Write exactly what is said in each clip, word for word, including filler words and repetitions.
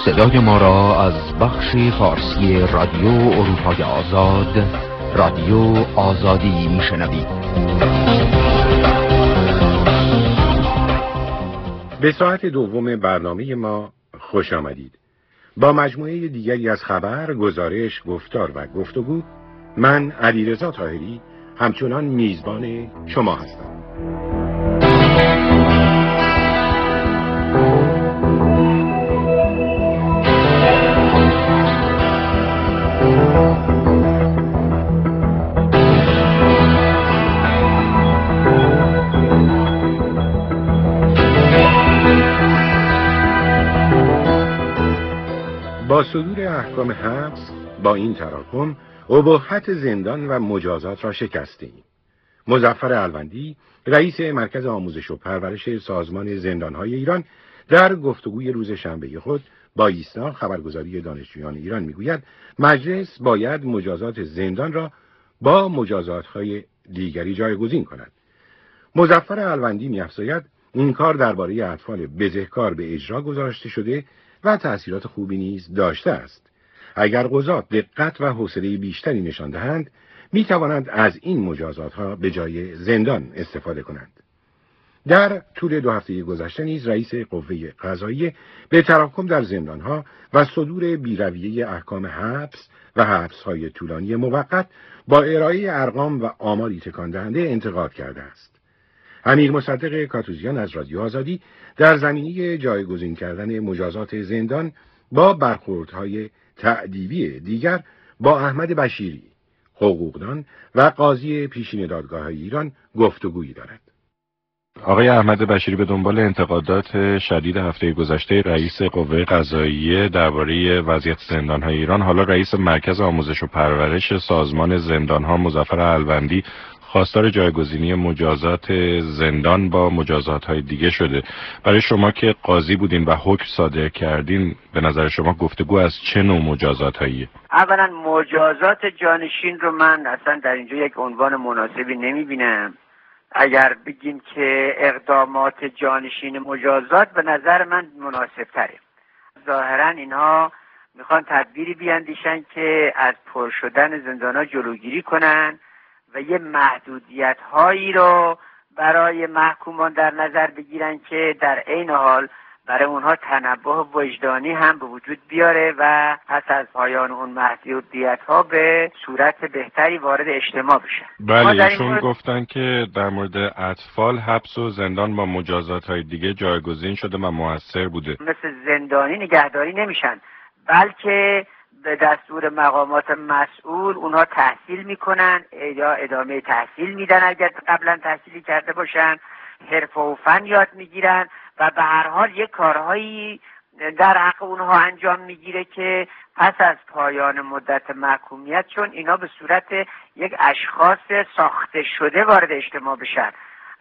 صدای ما را از بخش فارسی رادیو اروپای آزاد، رادیو آزادی میشنوید. به ساعت دوم برنامه ما خوش آمدید. با مجموعه دیگری از خبر، گزارش، گفتار و گفتگو، من علیرضا طاهری همچنان میزبان شما هستم. با صدور احکام حبس با این تراکم اباحت زندان و مجازات را شکستیم. مظفر الوندی، رئیس مرکز آموزش و پرورش سازمان زندانهای ایران، در گفتگوی روز شنبه خود با ایسنا خبرگزاری دانشجویان ایران میگوید مجلس باید مجازات زندان را با مجازاتهای دیگری جایگزین کند. مظفر الوندی می‌افزاید این کار درباره اطفال بزهکار به اجرا گذاشته شده و تأثیرات خوبی نیز داشته است. اگر قضات دقت و حوصله بیشتری نشان دهند، می توانند از این مجازات ها به جای زندان استفاده کنند. در طول دو هفته گذشته نیز رئیس قوه قضاییه به تراکم در زندان ها و صدور بی‌رویه احکام حبس و حبس های طولانی موقت با ارائه ارقام و آماری تکان دهنده انتقاد کرده است. امیر مصدق کاتوزیان از رادیو آزادی در زمینه جایگزین کردن مجازات زندان با برخوردهای تأدیبی دیگر با احمد بشیری، حقوقدان و قاضی پیشین دادگاه ایران گفتگویی دارد. آقای احمد بشیری، به دنبال انتقادات شدید هفته گذشته رئیس قوه قضاییه درباره وضعیت زندان‌های ایران، حالا رئیس مرکز آموزش و پرورش سازمان زندان‌ها مظفر الوندی خواستار جایگزینی مجازات زندان با مجازات‌های دیگه شده. برای شما که قاضی بودین و حکم صادر کردین، به نظر شما گفتگو از چه نوع مجازات‌هاییه؟ اولا مجازات جانشین رو من اصلا در اینجا یک عنوان مناسبی نمی‌بینم. اگر بگیم که اقدامات جانشین مجازات، به نظر من مناسب تره. ظاهرا اینها میخوان تدبیری بیاندیشن که از پر شدن زندان‌ها جلوگیری کنن و یه محدودیت هایی رو برای محکومان در نظر بگیرن که در عین حال برای اونها تنبه وجدانی هم به وجود بیاره و پس از پایان اون محدودیت ها به صورت بهتری وارد اجتماع بشن. بله، ایشون مورد... گفتن که در مورد اطفال حبس و زندان با مجازات های دیگه جایگزین شده و موثر بوده. مثل زندانی نگهداری نمیشن، بلکه به دستور مقامات مسئول اونها تحصیل میکنن یا ادامه تحصیل میدن اگر قبلا تحصیلی کرده باشن، حرفه و فن یاد میگیرن و به هر حال یک کارهایی در حق اونها انجام میگیره که پس از پایان مدت محکومیت، چون اینا به صورت یک اشخاص ساخته شده وارد اجتماع بشن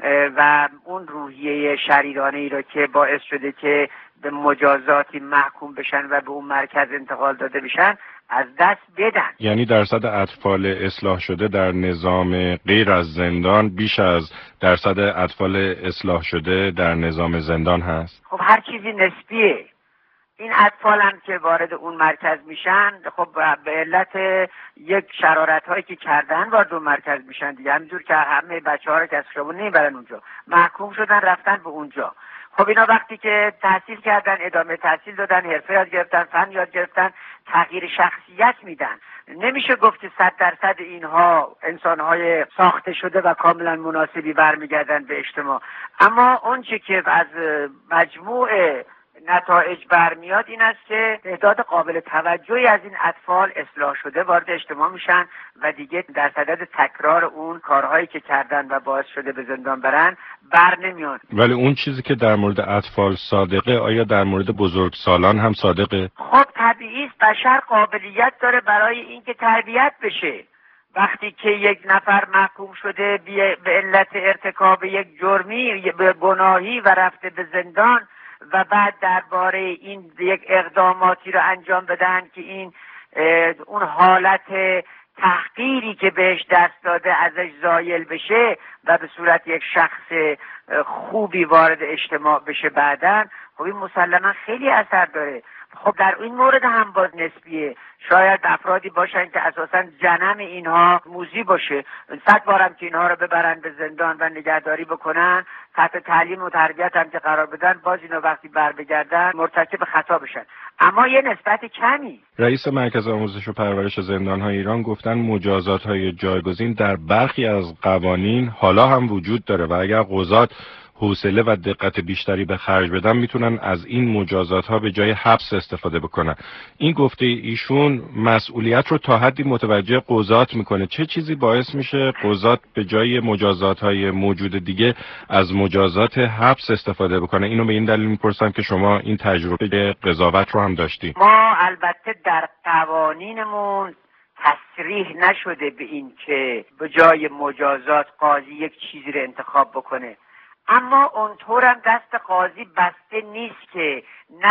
و اون روحیه شریرانه ای رو که باعث شده که به مجازاتی محکوم بشن و به اون مرکز انتقال داده بشن از دست بدن. یعنی درصد اطفال اصلاح شده در نظام غیر از زندان بیش از درصد اطفال اصلاح شده در نظام زندان هست؟ خب هر چیزی نسبیه. این اطفال هم که وارد اون مرکز میشن، خب به علت یک شرارت هایی که کردن وارد اون مرکز میشن دیگه. همینجور که همه بچه ها رو که از خیابون نمیبرن اونجا، محکوم شدن رفتن به اونجا. خب اینا وقتی که تحصیل کردن، ادامه تحصیل دادن، حرفه یاد گرفتن، فن یاد گرفتن، تغییر شخصیت میدن. نمیشه گفت که صد درصد اینها انسانهای ساخته شده و کاملا مناسبی برمیگردن به اجتماع. اما اون چه که از مجموع نتایج برمیاد این است که تعداد قابل توجهی از این اطفال اصلاح شده وارد اجتماع میشن و دیگه در صدد تکرار اون کارهایی که کردن و باعث شده به زندان برن بر نمیان. ولی اون چیزی که در مورد اطفال صادقه، آیا در مورد بزرگسالان هم صادقه؟ خب طبیعی است، بشر قابلیت داره برای اینکه تربیت بشه. وقتی که یک نفر محکوم شده به علت ارتکاب یک جرمی، به گناهی و رفته به زندان و بعد درباره این یک اقداماتی رو انجام بدن که این اون حالت تحقیری که بهش دست داده ازش زایل بشه و به صورت یک شخص خوبی وارد اجتماع بشه بعدن، خب این مسلما خیلی اثر داره. خب در این مورد هم باز نسبیه. شاید افرادی باشن که اساساً جنم اینها موذی باشه، صد بارم که اینها رو ببرن به زندان و نگهداری بکنن، تحت تعلیم و تربیت هم که قرار بدن، باز اینا وقتی بر بگردن مرتکب خطا بشن، اما یه نسبت کمی. رئیس مرکز آموزش و پرورش زندان‌های ایران گفتن مجازات‌های جایگزین در برخی از قوانین حالا هم وجود داره و اگر قضات حوصله و دقت بیشتری به خرج بدن میتونن از این مجازات‌ها به جای حبس استفاده بکنن. این گفته ایشون مسئولیت رو تا حدی متوجه قضات میکنه. چه چیزی باعث میشه قضات به جای مجازات‌های موجود دیگه از مجازات حبس استفاده بکنه؟ اینو به این دلیل میپرسم که شما این تجربه قضاوت رو هم داشتید. ما البته در قوانینمون تصریح نشده به این که به جای مجازات قاضی یک چیزی رو انتخاب بکنه، اما اونطورم دست قاضی بسته نیست که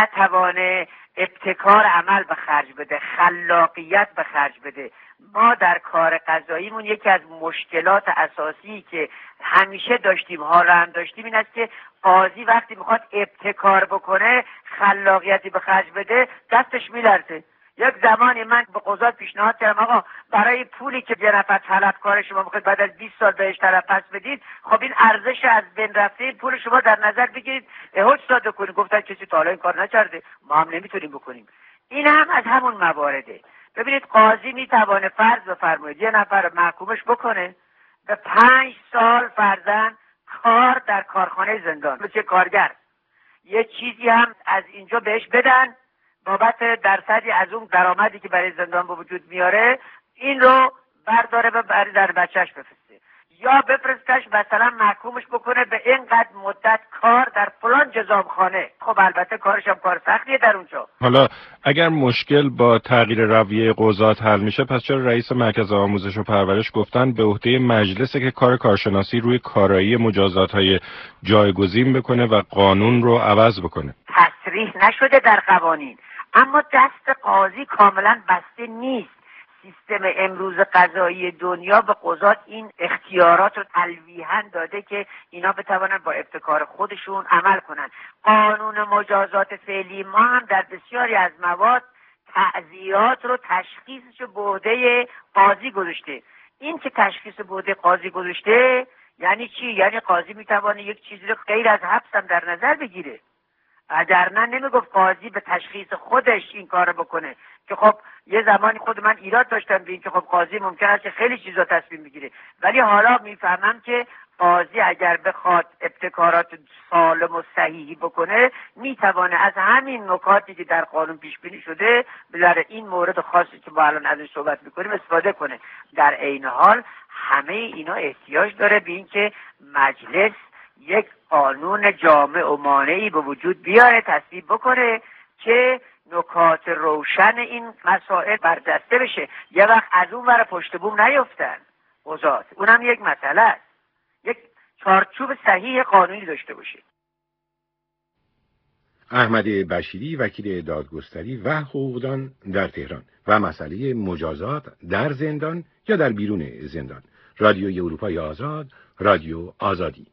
نتوانه ابتکار عمل به خرج بده، خلاقیت به خرج بده. ما در کار قضاییمون یکی از مشکلات اساسی که همیشه داشتیم، حالا هم داشتیم، این است که قاضی وقتی میخواد ابتکار بکنه، خلاقیتی به خرج بده، دستش میلرزه. یک زمانی من به قضات پیشنهاد کردم آقا برای پولی که یه نفر طلبکار شما میخواید بعد از بیست سال بهش طلب پس بدید، خب این ارزش از بین رفته پول شما در نظر بگیرید، حج صادر کنید. گفتن کسی تا حالا این کار نکرده، ما هم نمیتونیم بکنیم. این هم از همون موارده. ببینید قاضی میتوانه فرض بفرمایید یه نفر محکومش بکنه به پنج سال فرضاً کار در کارخانه زندان، مثل کارگر، یه چیزی هم از اینجا بهش بدن بابت درصدی از اون درآمدی که برای زندان به وجود میاره، این رو برداره و برای در بچهش بفرسته، یا بفرستش مثلا محکومش بکنه به اینقدر مدت کار در فلان جزامخانه. خب البته کارش هم کار سختیه در اونجا. حالا اگر مشکل با تغییر رویه قضات حل میشه، پس چرا رئیس مرکز آموزش و پرورش گفتن به عهده مجلسه که کار کارشناسی روی کارایی مجازات‌های جایگزین بکنه و قانون رو عوض بکنه؟ تصریح نشده در قوانین، اما دست قاضی کاملا بسته نیست. سیستم امروز قضایی دنیا به قضات این اختیارات رو تلویحاً داده که اینا بتوانن با ابتکار خودشون عمل کنن. قانون مجازات فعلی ما هم در بسیاری از مواد تعزیرات رو تشخیصش به عهده قاضی گذاشته. این که تشخیص به عهده قاضی گذاشته یعنی چی؟ یعنی قاضی میتونه یک چیزی رو غیر از حبس هم در نظر بگیره. اگر نه نمیگفت قاضی به تشخیص خودش این کار بکنه، که خب یه زمانی خود من ایراد داشتم به این که خب قاضی ممکن است که خیلی چیزا تصمیم بگیره، ولی حالا میفهمم که قاضی اگر بخواد ابتکارات سالم و صحیحی بکنه میتوانه از همین نکاتی که در قانون پیش بینی شده در این مورد خاصی که ما الان ازش صحبت میکنیم استفاده کنه. در عین حال همه اینا احتیاج داره به این که مجلس یک قانون جامع و مانعی به وجود بیاره، تصویب بکنه که نکات روشن این مسائل برجسته بشه، یه وقت از اون ور پشت بوم نیفتن قضات. اونم یک مسئله است، یک چارچوب صحیح قانونی داشته باشه. احمد بشیری، وکیل دادگستری و حقوقدان در تهران، و مسئله مجازات در زندان یا در بیرون زندان. رادیوی اروپای آزاد، رادیو آزادی.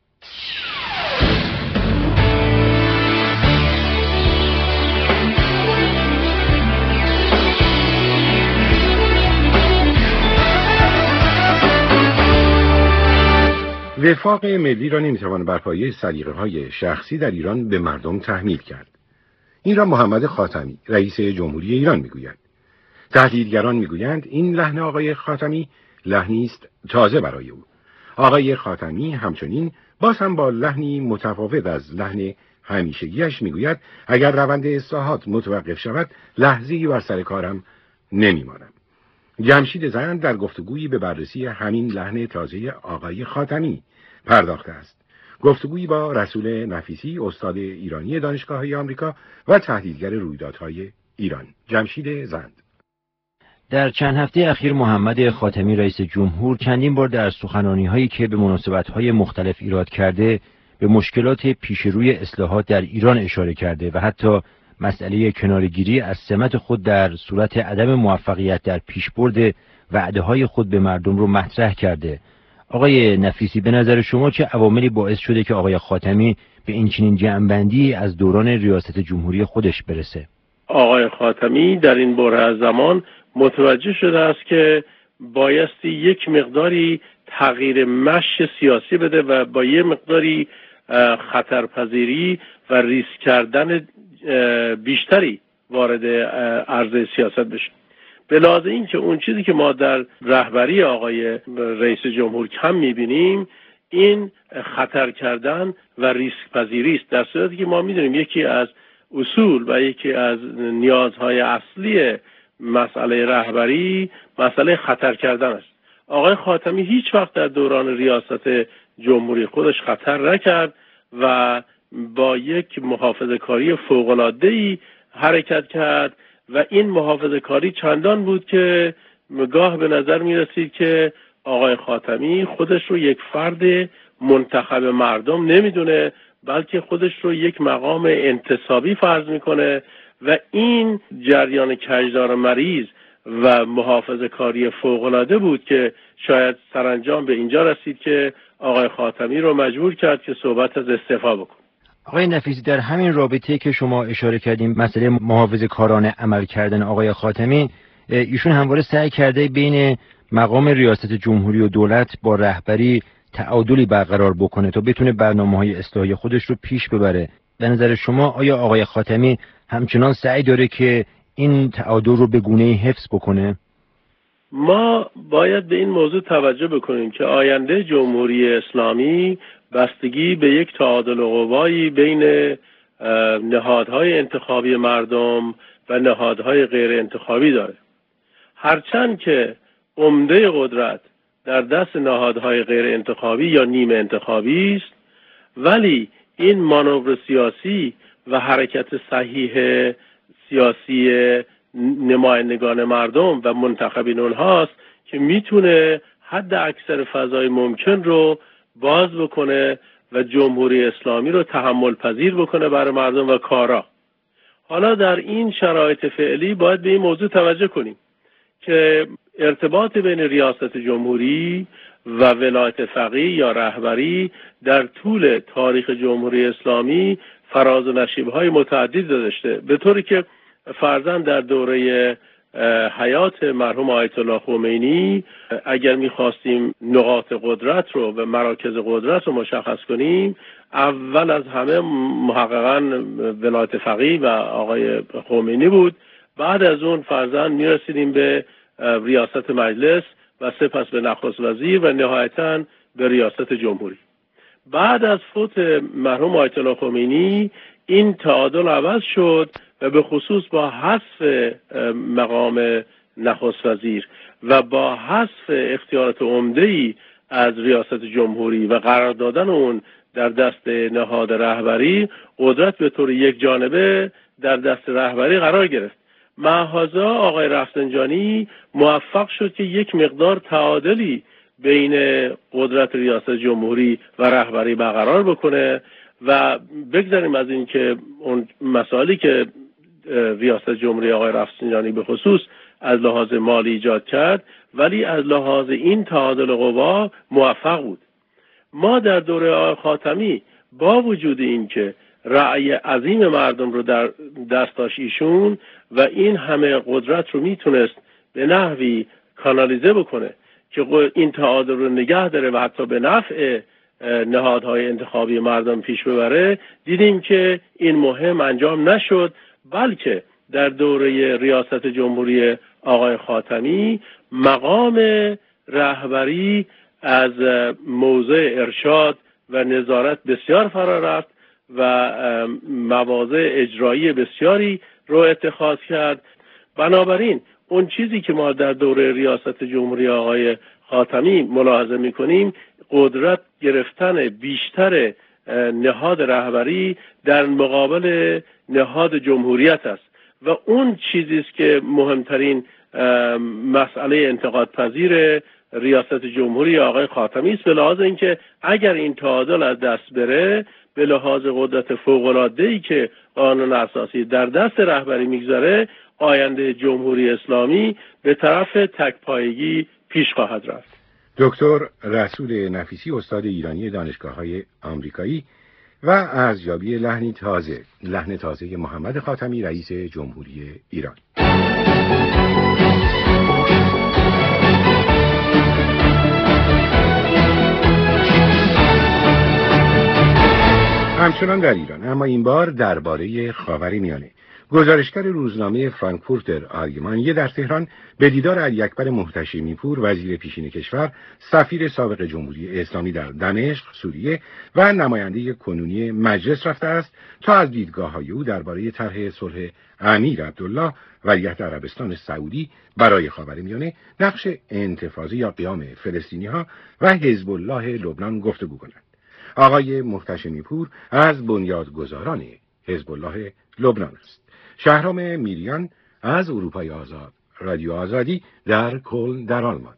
وفاق ملی را نمیتوان بر پایه سلیقه‌های شخصی در ایران به مردم تحمیل کرد. این را محمد خاتمی، رئیس جمهوری ایران میگوید. تحلیلگران میگویند این لحن آقای خاتمی لحنی است تازه برای او. آقای خاتمی همچنین باز هم با لحنی متفاوت از لحن همیشگیش میگوید اگر روند اصلاحات متوقف شود لحظه‌ای بر سر کارم نمیمانم. جمشید زند در گفتگویی به بررسی همین لحن تازه آقای خاتمی پرداخته است. گفتگویی با رسول نفیسی، استاد ایرانی دانشگاه آمریکا و تحلیلگر رویدادهای ایران. جمشید زند: در چند هفته اخیر محمد خاتمی رئیس جمهور چندین بار در سخنرانی‌هایی که به مناسبت‌های مختلف ایراد کرده به مشکلات پیشروی اصلاحات در ایران اشاره کرده و حتی مسئله کناره‌گیری از سمت خود در صورت عدم موفقیت در پیشبرد وعده‌های خود به مردم رو مطرح کرده. آقای نفیسی، به نظر شما چه عواملی باعث شده که آقای خاتمی به این چنین جمع‌بندی از دوران ریاست جمهوری خودش برسه؟ آقای خاتمی در این بره از زمان متوجه شده است که بایستی یک مقداری تغییر مشی سیاسی بده و با یه مقداری خطرپذیری و ریسک کردن بیشتری وارد عرصه سیاست بشه. به لحاظ این که اون چیزی که ما در رهبری آقای رئیس جمهور کم میبینیم این خطر کردن و ریسک پذیری است، در صورتی که ما میدونیم یکی از اصول و یکی از نیازهای اصلی مسئله رهبری مسئله خطر کردن است. آقای خاتمی هیچ وقت در دوران ریاست جمهوری خودش خطر نکرد و با یک محافظه‌کاری فوق‌العاده‌ای حرکت کرد و این محافظه‌کاری چندان بود که گاه به نظر می رسید که آقای خاتمی خودش رو یک فرد منتخب مردم نمیدونه، بلکه خودش رو یک مقام انتصابی فرض میکنه و این جریان کجدار مریض و محافظه‌کاری فوق‌العاده بود که شاید سرانجام به اینجا رسید که آقای خاتمی رو مجبور کرد که صحبت از استعفا بکنه. آقای نفیسی، در همین رابطه که شما اشاره کردیم مسئله محافظه‌کارانه عمل کردن آقای خاتمی، ایشون همواره سعی کرده بین مقام ریاست جمهوری و دولت با رهبری تعادلی برقرار بکنه تا بتونه برنامه‌های اصلاحی خودش رو پیش ببره. به نظر شما آیا آقای خاتمی همچنان سعی داره که این تعادل رو به گونه‌ای حفظ بکنه؟ ما باید به این موضوع توجه بکنیم که آینده جمهوری اسلامی بستگی به یک تعادل قوایی بین نهادهای انتخابی مردم و نهادهای غیر انتخابی داره. هرچند که عمده قدرت در دست نهادهای غیر انتخابی یا نیمه انتخابی است، ولی این مانور سیاسی و حرکت صحیح سیاسی نمایندگان مردم و منتخبین اونهاست که میتونه حد اکثر فضای ممکن رو باز بکنه و جمهوری اسلامی رو تحمل پذیر بکنه برای مردم و کارا. حالا در این شرایط فعلی باید به این موضوع توجه کنیم که ارتباط بین ریاست جمهوری و ولایت فقیه یا رهبری در طول تاریخ جمهوری اسلامی فراز و نشیب‌های متعدد داشته، به طوری که فرضاً در دوره حیات مرحوم آیت الله خمینی اگر می‌خواستیم نقاط قدرت رو و مراکز قدرت رو مشخص کنیم، اول از همه محققاً ولایت فقیه و آقای خمینی بود، بعد از اون فرضاً می‌رسیدیم به ریاست مجلس و سپس به نخست وزیر و نهایتاً به ریاست جمهوری. بعد از فوت مرحوم آیت الله خمینی این تعادل عوض شد و به خصوص با حذف مقام نخست وزیر و با حذف اختیارات عمده‌ای از ریاست جمهوری و قرار دادن اون در دست نهاد رهبری، قدرت به طور یک جانبه در دست رهبری قرار گرفت. معاذا آقای رفسنجانی موفق شد که یک مقدار تعادلی بین قدرت ریاست جمهوری و رهبری برقرار بکنه و بگذاریم از این که اون مسائلی که ریاست جمهوری آقای رفسنجانی به خصوص از لحاظ مالی ایجاد کرد، ولی از لحاظ این تعادل قوا موفق بود. ما در دوره آقای خاتمی با وجود این که رأی عظیم مردم رو در دست داشت ایشون و این همه قدرت رو میتونست به نحوی کانالیزه بکنه که این تعادل رو نگه داره و حتی به نفع نهادهای انتخابی مردم پیش ببره، دیدیم که این مهم انجام نشد، بلکه در دوره ریاست جمهوری آقای خاتمی مقام رهبری از موضع ارشاد و نظارت بسیار فرا رفت و مواضع اجرایی بسیاری رو اتخاذ کرد. بنابراین اون چیزی که ما در دوره ریاست جمهوری آقای خاتمی ملاحظه می‌کنیم، قدرت گرفتن بیشتر نهاد رهبری در مقابل نهاد جمهوریت است و اون چیزی است که مهمترین مسئله انتقاد پذیر ریاست جمهوری آقای خاتمی است، به لحاظ اینکه اگر این تعادل از دست بره، به لحاظ قدرت فوق‌العاده‌ای که قانون اساسی در دست رهبری میگذاره، آینده جمهوری اسلامی به طرف تکپایگی پیش خواهد رفت. دکتر رسول نفیسی، استاد ایرانی دانشگاه‌های آمریکایی و ارزیابی لحنی تازه، لحن تازه محمد خاتمی رئیس جمهوری ایران. همچنان در ایران، اما این بار درباره خاورمیانه. گزارشگر روزنامه فرانکفورتر آلگماینه در تهران به دیدار علی اکبر محتشمی پور وزیر پیشین کشور، سفیر سابق جمهوری اسلامی در دمشق، سوریه و نماینده کنونی مجلس رفته است تا از دیدگاه‌های او درباره طرح صلح امیر عبدالله ولیعهد عربستان سعودی برای خاورمیانه، نقش انتفاضی یا قیام فلسطینی‌ها و حزب الله لبنان گفتگو کنند. آقای محتشمی پور از بنیادگذاران حزب الله لبنان است. شهرام میریان از اروپای آزاد، رادیو آزادی در کلن در آلمان.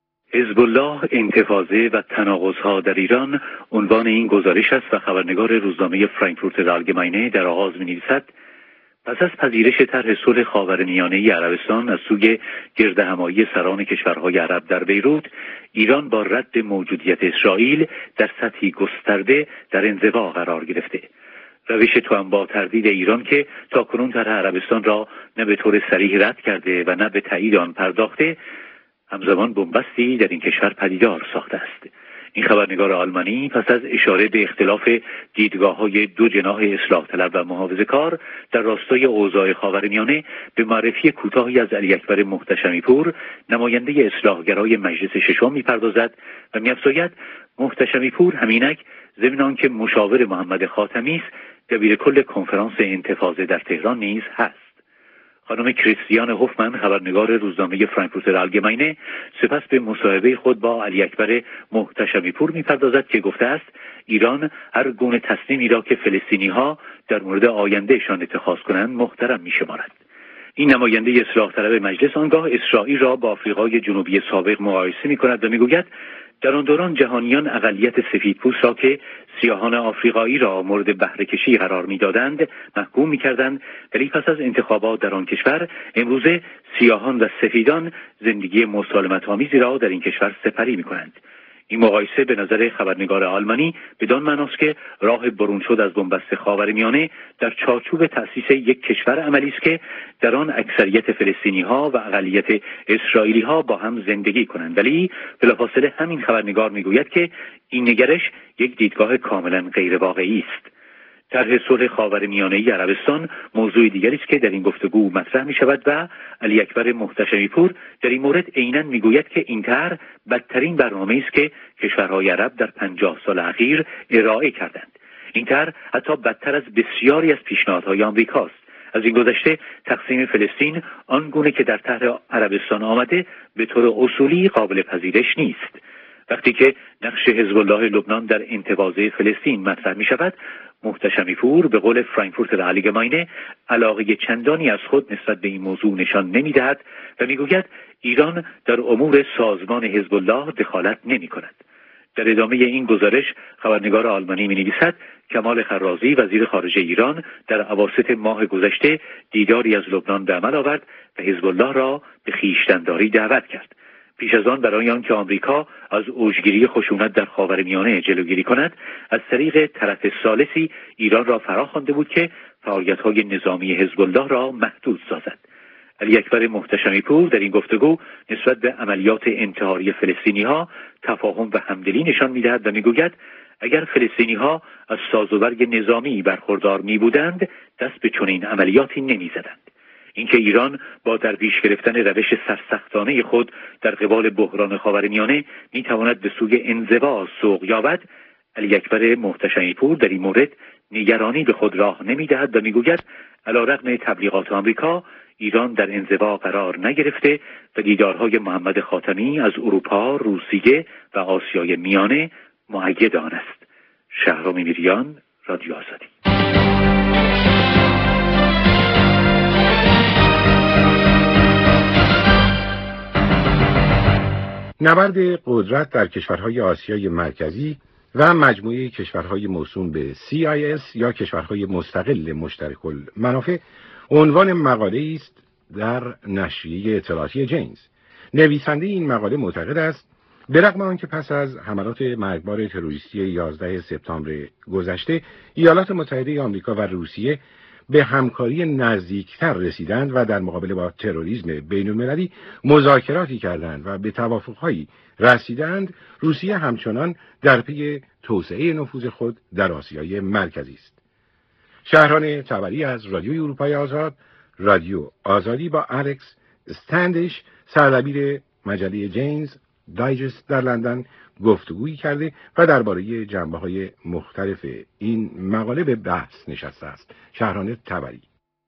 حزب الله، انتفاضه و تناقض‌ها در ایران عنوان این گزارش است و خبرنگار روزنامه فرانکفورتر آلگماینه در آغاز می‌نویسد: پس از پذیرش طرح صلح خاورمیانه عربستان از سوی گردهمایی سران کشورهای عرب در بیروت، ایران با رد موجودیت اسرائیل در سطحی گسترده در انزوا قرار گرفته. روش توأم با تردید ایران که تاکنون طرح عربستان را نه به طور صریح رد کرده و نه به تایید آن پرداخته، همزمان بنبستی در این کشور پدیدار ساخته است. این خبرنگار آلمانی پس از اشاره به اختلاف دیدگاه‌های دو جناح اصلاح طلب و محافظه‌کار در راستای اوضاع خاورمیانه به معرفی کوتاهی از علی اکبر محتشمی پور، نماینده اصلاحگرای مجلس ششم می‌پردازد و می‌افزاید محتشمی پور همینک ضمن آنکه مشاور محمد خاتمی است، دبیر کل کنفرانس انتفاضه در تهران نیز هست. خانم کریستیان هوفمن، خبرنگار روزنامه فرانکفورتر آلگماینه، سپس به مصاحبه خود با علی اکبر محتشمی پور می‌پردازد که گفته است ایران هر گونه تصمیمی را که فلسطینی‌ها در مورد آیندهشان اتخاذ کنند محترم می‌شمارد. این نماینده اصلاح طلب مجلس آنگاه اسرائیل را با آفریقای جنوبی سابق مقایسه می‌کند و می‌گوید در آن دوران جهانیان اقلیت سفیدپوست را که سیاهان آفریقایی را مورد بهره کشی قرار می‌دادند محکوم می‌کردند، ولی پس از انتخابات در آن کشور امروزه سیاهان و سفیدان زندگی مسالمت‌آمیزی را در این کشور سپری می‌کنند. این مقایسه به نظر خبرنگار آلمانی بدان معناست که راه برون شد از بنبست خاورمیانه در چارچوب تأسیس یک کشور عملی است که در آن اکثریت فلسطینی‌ها و اقلیت اسرائیلی‌ها با هم زندگی کنند. ولی بلافاصله همین خبرنگار میگوید که این نگرش یک دیدگاه کاملا غیر واقعی است. طرح صلح خاورمیانه عربستان موضوع دیگری است که در این گفتگو مطرح می شود و علی اکبر محتشمی پور در این مورد عیناً میگوید که این طرح بدترین برنامه است که کشورهای عرب در پنجاه سال اخیر ارائه کردند. این طرح حتی بدتر از بسیاری از پیشنهادهای آمریکاست. از این گذشته تقسیم فلسطین آنگونه که در طرح عربستان آمده به طور اصولی قابل پذیرش نیست. وقتی که نقش حزب الله لبنان در انتفاضه فلسطین مطرح می شود، محتشمی پور به قول فرانکفورتر آلگماینه علاقه چندانی از خود نسبت به این موضوع نشان نمی‌دهد و میگوید ایران در امور سازمان حزب الله دخالت نمی‌کند. در ادامه این گزارش خبرنگار آلمانی می‌نویسد کمال خرازی وزیر خارجه ایران در اواسط ماه گذشته دیداری از لبنان به عمل آورد و حزب الله را به خویشتن‌داری دعوت کرد. پیش از آن برای آنکه آمریکا از اوجگیری خشونت در خاورمیانه جلوگیری کند، از طریق طرف ثالثی ایران را فراخوانده بود که فعالیت‌های نظامی حزب الله را محدود سازد. علی اکبر محتشمی پور در این گفتگو نسبت به عملیات انتحاری فلسطینی‌ها تفاهم و همدلی نشان می‌دهد و می‌گوید اگر فلسطینی‌ها از سازوبرگ نظامی برخوردار می‌بودند، دست به چنین عملیاتی نمی‌زدند. اینکه ایران با در پیش گرفتن روش سرسختانه خود در قبال بحران خاورمیانه میتواند به سوی انزوا سوق یابد، علی اکبر محتشمی پور در این مورد نگرانی به خود راه نمیدهد و میگوید علیرغم تبلیغات آمریکا ایران در انزوا قرار نگرفته و دیدارهای محمد خاتمی از اروپا، روسیه و آسیای میانه مؤید آن است. شهرام میریان، رادیو آزادی. نبرد قدرت در کشورهای آسیای مرکزی و مجموعه کشورهای موسوم به سی آی اس یا کشورهای مستقل مشترک المنافع عنوان مقاله است در نشریه اطلاعاتی جینز. نویسنده این مقاله معتقد است به رغم آنکه پس از حملات مرگبار تروریستی یازده سپتامبر گذشته ایالات متحده آمریکا و روسیه به همکاری نزدیکتر رسیدند و در مقابله با تروریسم بین‌المللی مذاکراتی کردند و به توافق‌هایی رسیدند، روسیه همچنان در پی توسعه نفوذ خود در آسیای مرکزی است. شهران تبری از رادیوی اروپای آزاد، رادیو آزادی با الکس استندیش، سردبیر مجله جینز دایجست در لندن گفتگویی کرده و درباره جنبه‌های مختلف این مقاله به بحث نشسته است. شهران تبری: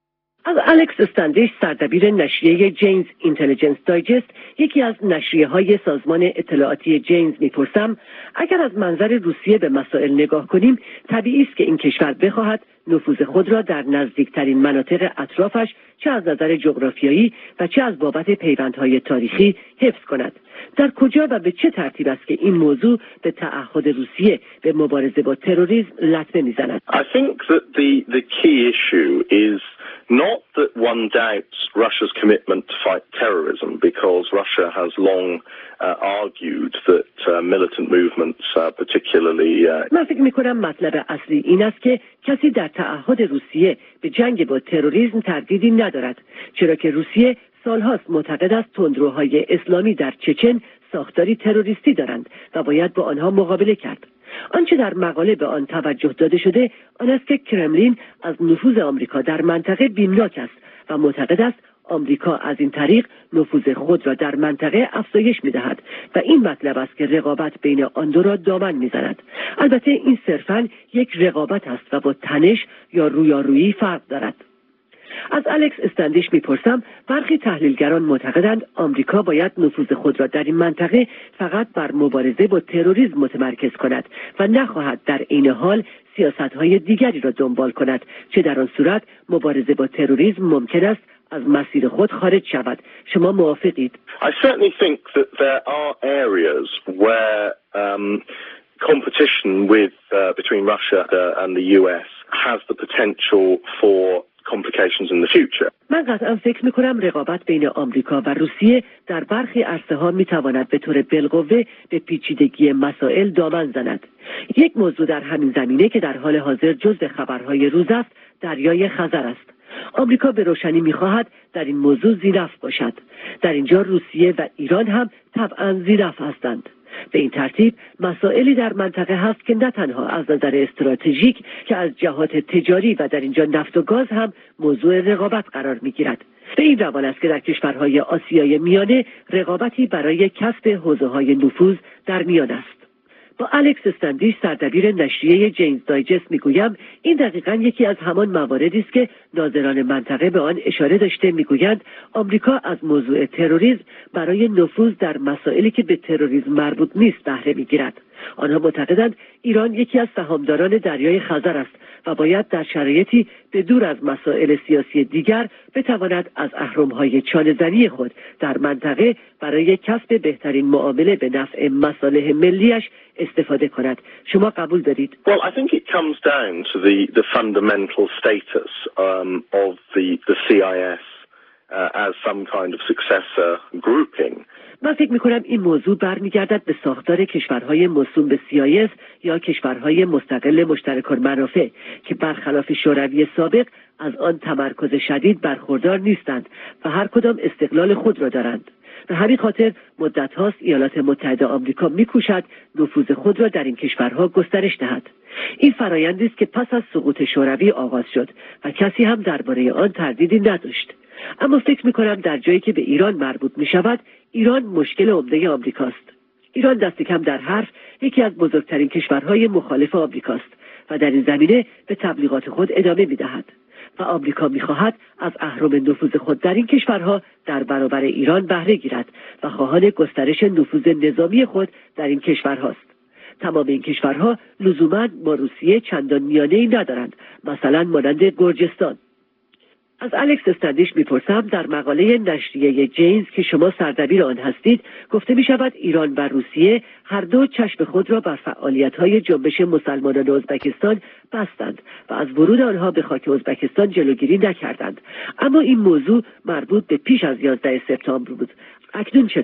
از الکس استندیش، سردبیر نشریه جینز اینتلیجنس دایجست، یکی از نشریه‌های سازمان اطلاعاتی جینز، میپرسم اگر از منظر روسیه به مسائل نگاه کنیم، طبیعی است که این کشور بخواهد نفوذ خود را در نزدیکترین مناطق اطرافش چه از نظر جغرافیایی و چه از بابت پیوندهای تاریخی حفظ کند. در کجا و به چه ترتیب است که این موضوع به تعهد روسیه به مبارزه با تروریسم لطمه میزند؟ I think that the the key issue is not that one doubts Russia's commitment to fight terrorism, because Russia has long uh, argued that uh, militant movements uh, particularly uh... من فکر میکنم مطلب اصلی این است که کسی در تعهد روسیه به جنگ با تروریسم تردیدی ندارد، چرا که روسیه سالهاست معتقد است تندروهای اسلامی در چچن ساختاری تروریستی دارند و باید با آنها مقابله کرد. آنچه در مقاله به آن توجه داده شده آن است که کرملین از نفوذ آمریکا در منطقه بیمناک است و معتقد است آمریکا از این طریق نفوذ خود را در منطقه افزایش می‌دهد و این مطلب است که رقابت بین آن دو را دامن می‌زند. البته این صرفاً یک رقابت است و با تنش یا رویارویی فرق دارد. از الکس استندیش میپرسم برخی تحلیلگران معتقدند آمریکا باید نفوذ خود را در این منطقه فقط بر مبارزه با تروریسم متمرکز کند و نخواهد در عین حال سیاست‌های دیگری را دنبال کند، چه در آن صورت مبارزه با تروریسم ممکن است از مسیر خود خارج شود. شما موافقید؟ I certainly think that there are areas where um, competition with uh, between Russia and the U S has the potential for complications in the future. من قطعا فکر میکنم رقابت بین آمریکا و روسیه در برخی عرصه ها میتواند به طور بالقوه به پیچیدگی مسائل دامن زند. یک موضوع در همین زمینه که در حال حاضر جزو خبرهای روز است، دریای خزر است. آمریکا به روشنی میخواهد در این موضوع ذی‌نفع باشد. در اینجا روسیه و ایران هم طبعا ذی‌نفع هستند. به این ترتیب مسائلی در منطقه هست که نه تنها از نظر استراتژیک که از جهات تجاری و در اینجا نفت و گاز هم موضوع رقابت قرار میگیرد. به این روال است که در کشورهای آسیای میانه رقابتی برای کسب حوزه‌های نفوذ در میان است. با الکس استندیش، سردبیر نشریه جینز دایجست، میگویم این دقیقاً یکی از همان مواردی است که ناظران منطقه به آن اشاره داشته. میگویند آمریکا از موضوع تروریسم برای نفوذ در مسائلی که به تروریسم مربوط نیست بهره میگیرد. آنها معتقدند ایران یکی از سهامداران دریای خزر است و باید در شرایطی به دور از مسائل سیاسی دیگر بتواند از اهرم‌های چانه‌زنی خود در منطقه برای کسب بهترین معامله به نفع مصالح ملیش استفاده کند. شما قبول دارید؟ Well, I think it comes down to the the fundamental status um, of the the C I S uh, as some kind of successor grouping. من فکر میکنم این موضوع برمیگردد به ساختار کشورهای موسوم به سی آی اس یا کشورهای مستقل مشترک المنافع که برخلاف شوروی سابق از آن تمرکز شدید برخوردار نیستند و هر کدام استقلال خود را دارند. به همین خاطر مدت هاست ایالات متحده آمریکا میکوشد نفوذ خود را در این کشورها گسترش دهد. این فرایندی است که پس از سقوط شوروی آغاز شد و کسی هم درباره آن تردیدی نداشت. اما فکر میکنم در جایی که به ایران مربوط میشود، ایران مشکل عمده آمریکاست. ایران دست کم در حرف یکی از بزرگترین کشورهای مخالف آمریکاست و در این زمینه به تبلیغات خود ادامه میدهد و آمریکا میخواهد از اهرم نفوذ خود در این کشورها در برابر ایران بهره گیرد و خواهان گسترش نفوذ نظامی خود در این کشورهاست. تمام این کشورها لزوما با روسیه چندان میانه‌ای ندارند، مثلا مانند گرجستان. از الکس استندیش میپرسم در مقاله نشریه جینز که شما سردبیر آن هستید گفته می شود ایران و روسیه هر دو چشم خود را بر فعالیت‌های جنبش مسلمانان ازبکستان بستند و از ورود آنها به خاک ازبکستان جلوگیری نکردند. اما این موضوع مربوط به پیش از یازده سپتامبر بود. اکنون چطور؟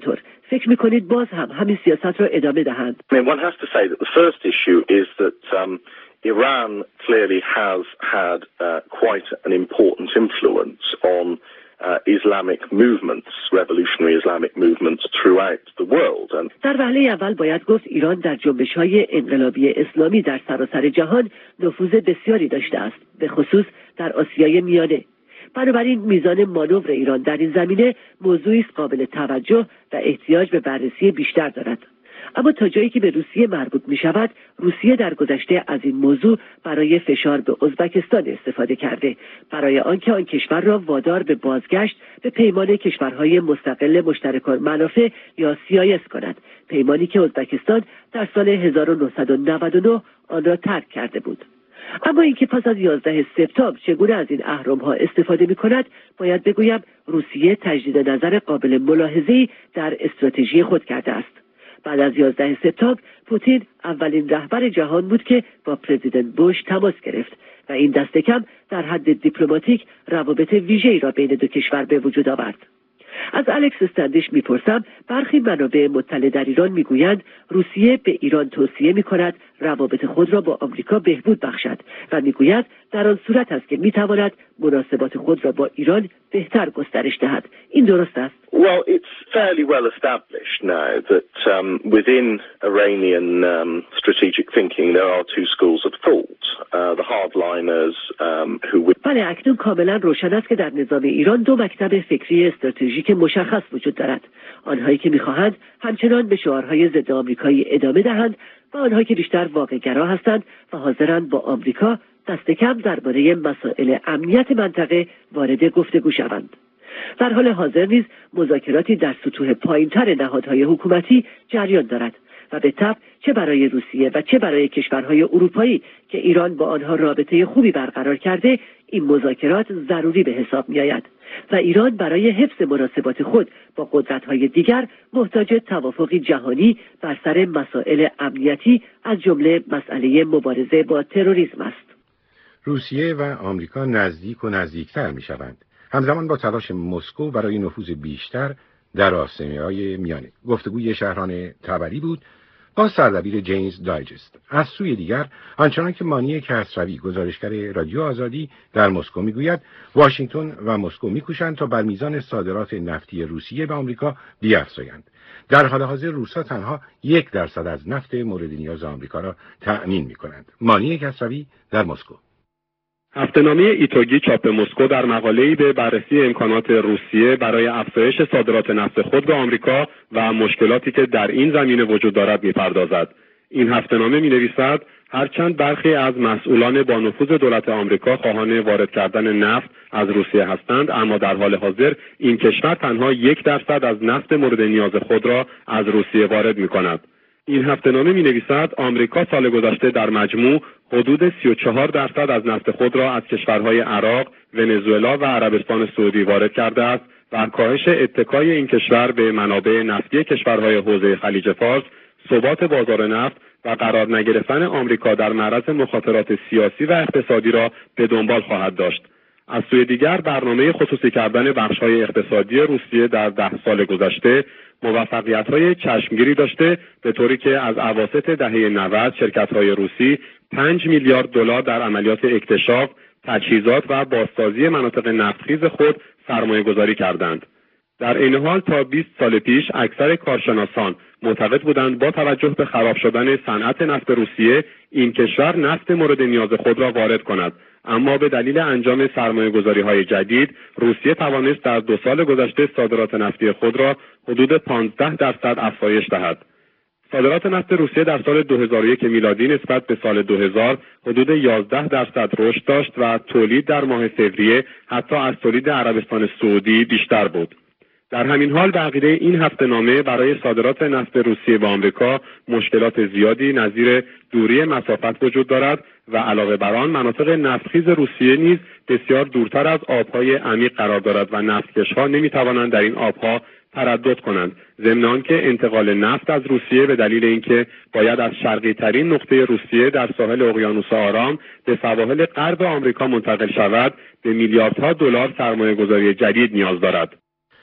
فکر میکنید باز هم همین سیاست را ادامه دهند؟ I mean, one has to say that the first issue is that um, Iran clearly has had uh, quite an important influence on uh, Islamic movements, revolutionary Islamic movements throughout the world. And در وهله اول باید گفت ایران در جنبش‌های انقلابی اسلامی در سراسر جهان نفوذ بسیاری داشته است، به خصوص در آسیای میانه. بنابراین میزان مانور ایران در این زمینه موضوعی است قابل توجه و احتیاج به بررسی بیشتر دارد. اما تا جایی که به روسیه مربوط می شود، روسیه در گذشته از این موضوع برای فشار به ازبکستان استفاده کرده، برای آنکه آن کشور را وادار به بازگشت به پیمان کشورهای مستقل مشترک المنافع یا سی آی اس کند، پیمانی که ازبکستان در سال هزار و نهصد و نود و نه آن را ترک کرده بود. اما اینکه پس از یازده سپتامبر چگونه از این اهرم‌ها استفاده می‌کند، باید بگویم روسیه تجدید نظر قابل ملاحظه‌ای در استراتژی خود کرده است. بعد از یازده سپتامبر پوتین اولین رهبر جهان بود که با پرزیدنت بوش تماس گرفت و این دست کم در حد دیپلماتیک روابط ویژه‌ای را بین دو کشور به وجود آورد. از الکس استندیش میپرسم، برخی منابع مطلع در ایران میگویند روسیه به ایران توصیه میکند روابط خود را با آمریکا بهبود بخشد و میگوید در آن صورت است که میتواند مناسبات خود را با ایران بهتر گسترش دهد. این درست است؟ Well, it's fairly well established now that um, within Iranian um, strategic thinking there are two schools of thought. Uh, the hardliners um, who... بله، اکنون کاملا روشن است که در نظام ایران دو مکتب فکری استراتژیک مشخص وجود دارد. آنهایی که میخواهند همچنان به شعارهای ضد آمریکایی ادامه دهند و آنهایی که بیشتر واقع‌گرا هستند و حاضرند با آمریکا دست کم درباره مسائل امنیت منطقه وارد گفتگو شوند. در حال حاضر نیز مذاکراتی در سطوح پایین‌تر نهادهای حکومتی جریان دارد و به طبع چه برای روسیه و چه برای کشورهای اروپایی که ایران با آنها رابطه خوبی برقرار کرده، این مذاکرات ضروری به حساب می‌آید و ایران برای حفظ مناسبات خود با قدرت‌های دیگر محتاج توافقی جهانی بر سر مسائل امنیتی از جمله مسئله مبارزه با تروریسم است. روسیه و آمریکا نزدیک و نزدیکتر می‌شوند، همزمان با تلاش مسکو برای نفوذ بیشتر در آسیای میانه. گفتگوی شهران تبری بود با سردبیر جیمز دایجست. از سوی دیگر، آنچنان که مانی کسروی گزارشگر رادیو آزادی در مسکو میگوید، واشنگتن و مسکو میکوشند تا بر میزان صادرات نفتی روسیه به آمریکا بیفزایند. در حال حاضر روسا تنها یک درصد از نفت مورد نیاز آمریکا را تأمین میکنند. مانی کسروی در مسکو. هفته‌نامه ایتوگی چاپ مسکو در مقاله‌ای به بررسی امکانات روسیه برای افزایش صادرات نفت خود به آمریکا و مشکلاتی که در این زمینه وجود دارد می‌پردازد. این هفته‌نامه می‌نویسد هرچند برخی از مسئولان با نفوذ دولت آمریکا خواهان وارد کردن نفت از روسیه هستند، اما در حال حاضر این کشور تنها یک درصد از نفت مورد نیاز خود را از روسیه وارد می‌کند. این هفته‌نامه می‌نویسد آمریکا سال گذشته در مجموع حدود سی و چهار درصد از نفت خود را از کشورهای عراق، ونزوئلا و عربستان سعودی وارد کرده است و کاهش اتکای این کشور به منابع نفتی کشورهای حوزه خلیج فارس، ثبات بازار نفت و قرار نگرفتن آمریکا در معرض مخاطرات سیاسی و اقتصادی را به دنبال خواهد داشت. از سوی دیگر برنامه خصوصی کردن بخش‌های اقتصادی روسیه در ده سال گذشته موفقیت‌های چشمگیری داشته، به طوری که از اواسط دهه نود شرکت‌های روسی پنج میلیارد دلار در عملیات اکتشاف، تجهیزات و بازسازی مناطق نفتخیز خود سرمایه گذاری کردند. در این حال تا بیست سال پیش اکثر کارشناسان معتقد بودند با توجه به خراب شدن صنعت نفت روسیه این کشور نفت مورد نیاز خود را وارد کند، اما به دلیل انجام سرمایه گذاری های جدید روسیه توانست در دو سال گذشته صادرات نفتی خود را حدود پانزده درصد افزایش دهد. صادرات نفت روسیه در سال دو هزار و یک میلادی نسبت به سال دو هزار حدود یازده درصد رشد داشت و تولید در ماه فوریه حتی از تولید عربستان سعودی بیشتر بود. در همین حال به عقیده این هفته‌نامه برای صادرات نفت روسیه به آمریکا مشکلات زیادی نظیر دوری مسافت وجود دارد و علاوه بر آن مناطق نفتخیز روسیه نیز بسیار دورتر از آبهای عمیق قرار دارد و نفتکش‌ها نمی‌توانند در این آبها تردد کنند، ضمن آنکه انتقال نفت از روسیه به دلیل اینکه باید از شرقی ترین نقطه روسیه در ساحل اقیانوس آرام به سواحل غرب آمریکا منتقل شود به میلیاردها دلار سرمایه‌گذاری جدید نیاز دارد.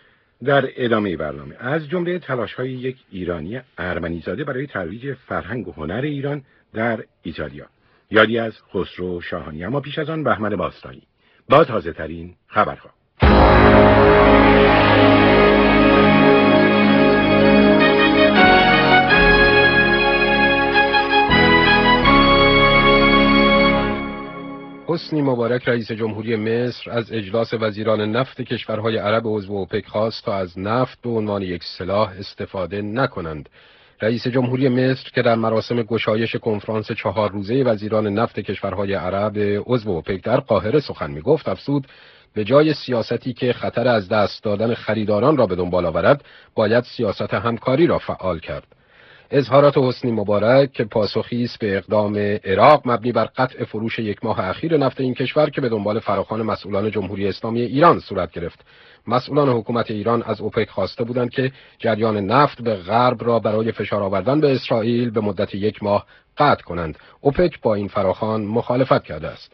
در ادامه برنامه از جمله تلاش‌های یک ایرانی ارمنی‌زاده برای ترویج فرهنگ و هنر ایران در ایتالیا، یادی از خسرو شاهانی، اما پیش از آن بهمن باستانی با تازه‌ترین خبرها. حسنی مبارک رئیس جمهوری مصر از اجلاس وزیران نفت کشورهای عرب عضو اوپک خواست تا از نفت به عنوان یک سلاح استفاده نکنند. رئیس جمهوری مصر که در مراسم گشایش کنفرانس چهار روزه وزیران نفت کشورهای عرب عضو اوپک در قاهره سخن می‌گفت، افزود به جای سیاستی که خطر از دست دادن خریداران را به دنبال آورد، باید سیاست همکاری را فعال کرد. اظهارات حسنی مبارک که پاسخی است به اقدام عراق مبنی بر قطع فروش یک ماه اخیر نفت این کشور که به دنبال فراخوان مسئولان جمهوری اسلامی ایران صورت گرفت. مسئولان حکومت ایران از اوپک خواسته بودند که جریان نفت به غرب را برای فشار آوردن به اسرائیل به مدت یک ماه قطع کنند. اوپک با این فراخوان مخالفت کرده است.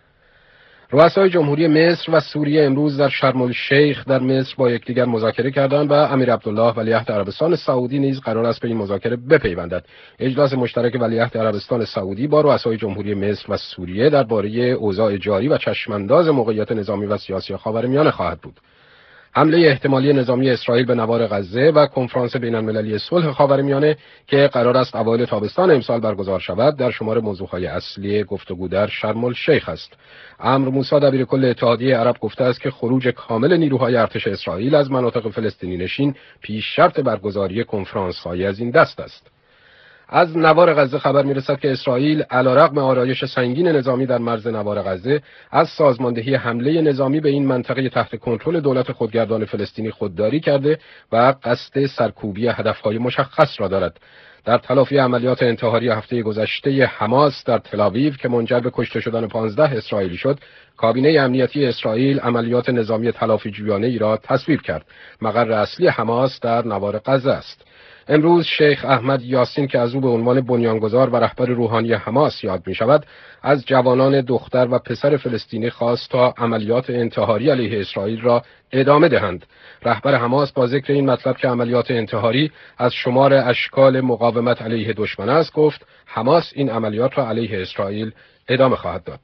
رؤسای جمهوری مصر و سوریه امروز در شرم الشیخ در مصر با یکدیگر مذاکره کردند و امیر عبدالله ولیعهد عربستان سعودی نیز قرار است به این مذاکره بپیوندد. اجلاس مشترک ولیعهد عربستان سعودی با رؤسای جمهوری مصر و سوریه درباره اوضاع جاری و چشمانداز موقعیت نظامی و سیاسی خاورمیانه خواهد بود. حمله احتمالی نظامی اسرائیل به نوار غزه و کنفرانس بین‌المللی صلح خاورمیانه که قرار است اوایل تابستان امسال برگزار شود در شمار موضوعهای اصلی گفتگو در شرم الشیخ است. عمرو موسی دبیرکل اتحادیه عرب گفته است که خروج کامل نیروهای ارتش اسرائیل از مناطق فلسطینی نشین پیش شرط برگزاری کنفرانس‌های از این دست است. از نوار غزه خبر میرسد که اسرائیل علیرغم آرایش سنگین نظامی در مرز نوار غزه از سازماندهی حمله نظامی به این منطقه تحت کنترل دولت خودگردان فلسطینی خودداری کرده و قصد سرکوبی هدفهای مشخص را دارد. در تلافی عملیات انتحاری هفته گذشته حماس در تل‌آویو که منجر به کشته شدن پانزده اسرائیلی شد، کابینه امنیتی اسرائیل عملیات نظامی تلافی جویانه ای را تصویب کرد. مقر اصلی حماس در نوار غزه است. امروز شیخ احمد یاسین که از او به عنوان بنیانگذار و رهبر روحانی حماس یاد می شود، از جوانان دختر و پسر فلسطینی خواست تا عملیات انتحاری علیه اسرائیل را ادامه دهند. رهبر حماس با ذکر این مطلب که عملیات انتحاری از شمار اشکال مقاومت علیه دشمن است، گفت حماس این عملیات را علیه اسرائیل ادامه خواهد داد.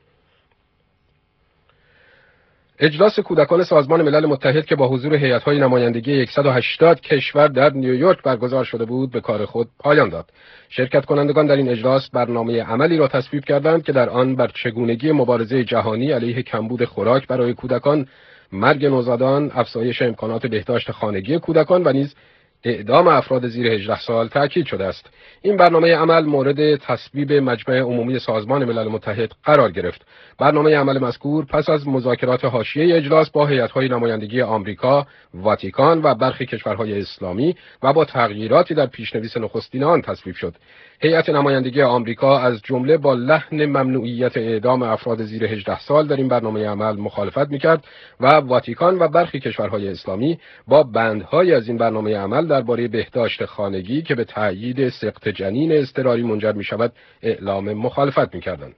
اجلاس کودکان سازمان ملل متحد که با حضور هیئت‌های نمایندگی صد و هشتاد کشور در نیویورک برگزار شده بود به کار خود پایان داد. شرکت کنندگان در این اجلاس برنامه عملی را تصویب کردند که در آن بر چگونگی مبارزه جهانی علیه کمبود خوراک برای کودکان، مرگ نوزادان، افزایش امکانات بهداشت خانگی کودکان و نیز اعدام افراد زیر هجده سال تأکید شده است. این برنامه عمل مورد تصویب مجمع عمومی سازمان ملل متحد قرار گرفت. برنامه عمل مذکور پس از مذاکرات حاشیه اجلاس با هیئت‌های نمایندگی آمریکا، واتیکان و برخی کشورهای اسلامی و با تغییراتی در پیشنویس نخستین آن تصویب شد. هیئت نمایندگی آمریکا از جمله با لحن ممنوعیت اعدام افراد زیر هجده سال در این برنامه عمل مخالفت می‌کرد و واتیکان و برخی کشورهای اسلامی با بندهای از این برنامه عمل درباره بهداشت خانگی که به تأیید سقط جنین اضطراری منجر می‌شود اعلام مخالفت می‌کردند.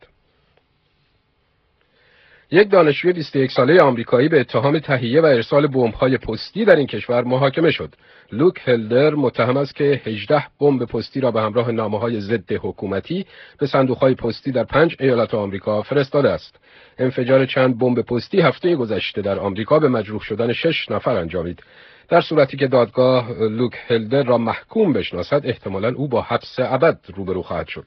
یک دانشجوی بیست و یک ساله آمریکایی به اتهام تهیه و ارسال بمب‌های پستی در این کشور محاکمه شد. لوک هلدر متهم است که هجده بمب پستی را به همراه نامه‌های ضد حکومتی به صندوق‌های پستی در پنج ایالت آمریکا فرستاده است. انفجار چند بمب پستی هفته گذشته در آمریکا به مجروح شدن شش نفر انجامید. در صورتی که دادگاه لوک هلدر را محکوم بشناسد، احتمالاً او با حبس ابد روبرو خواهد شد.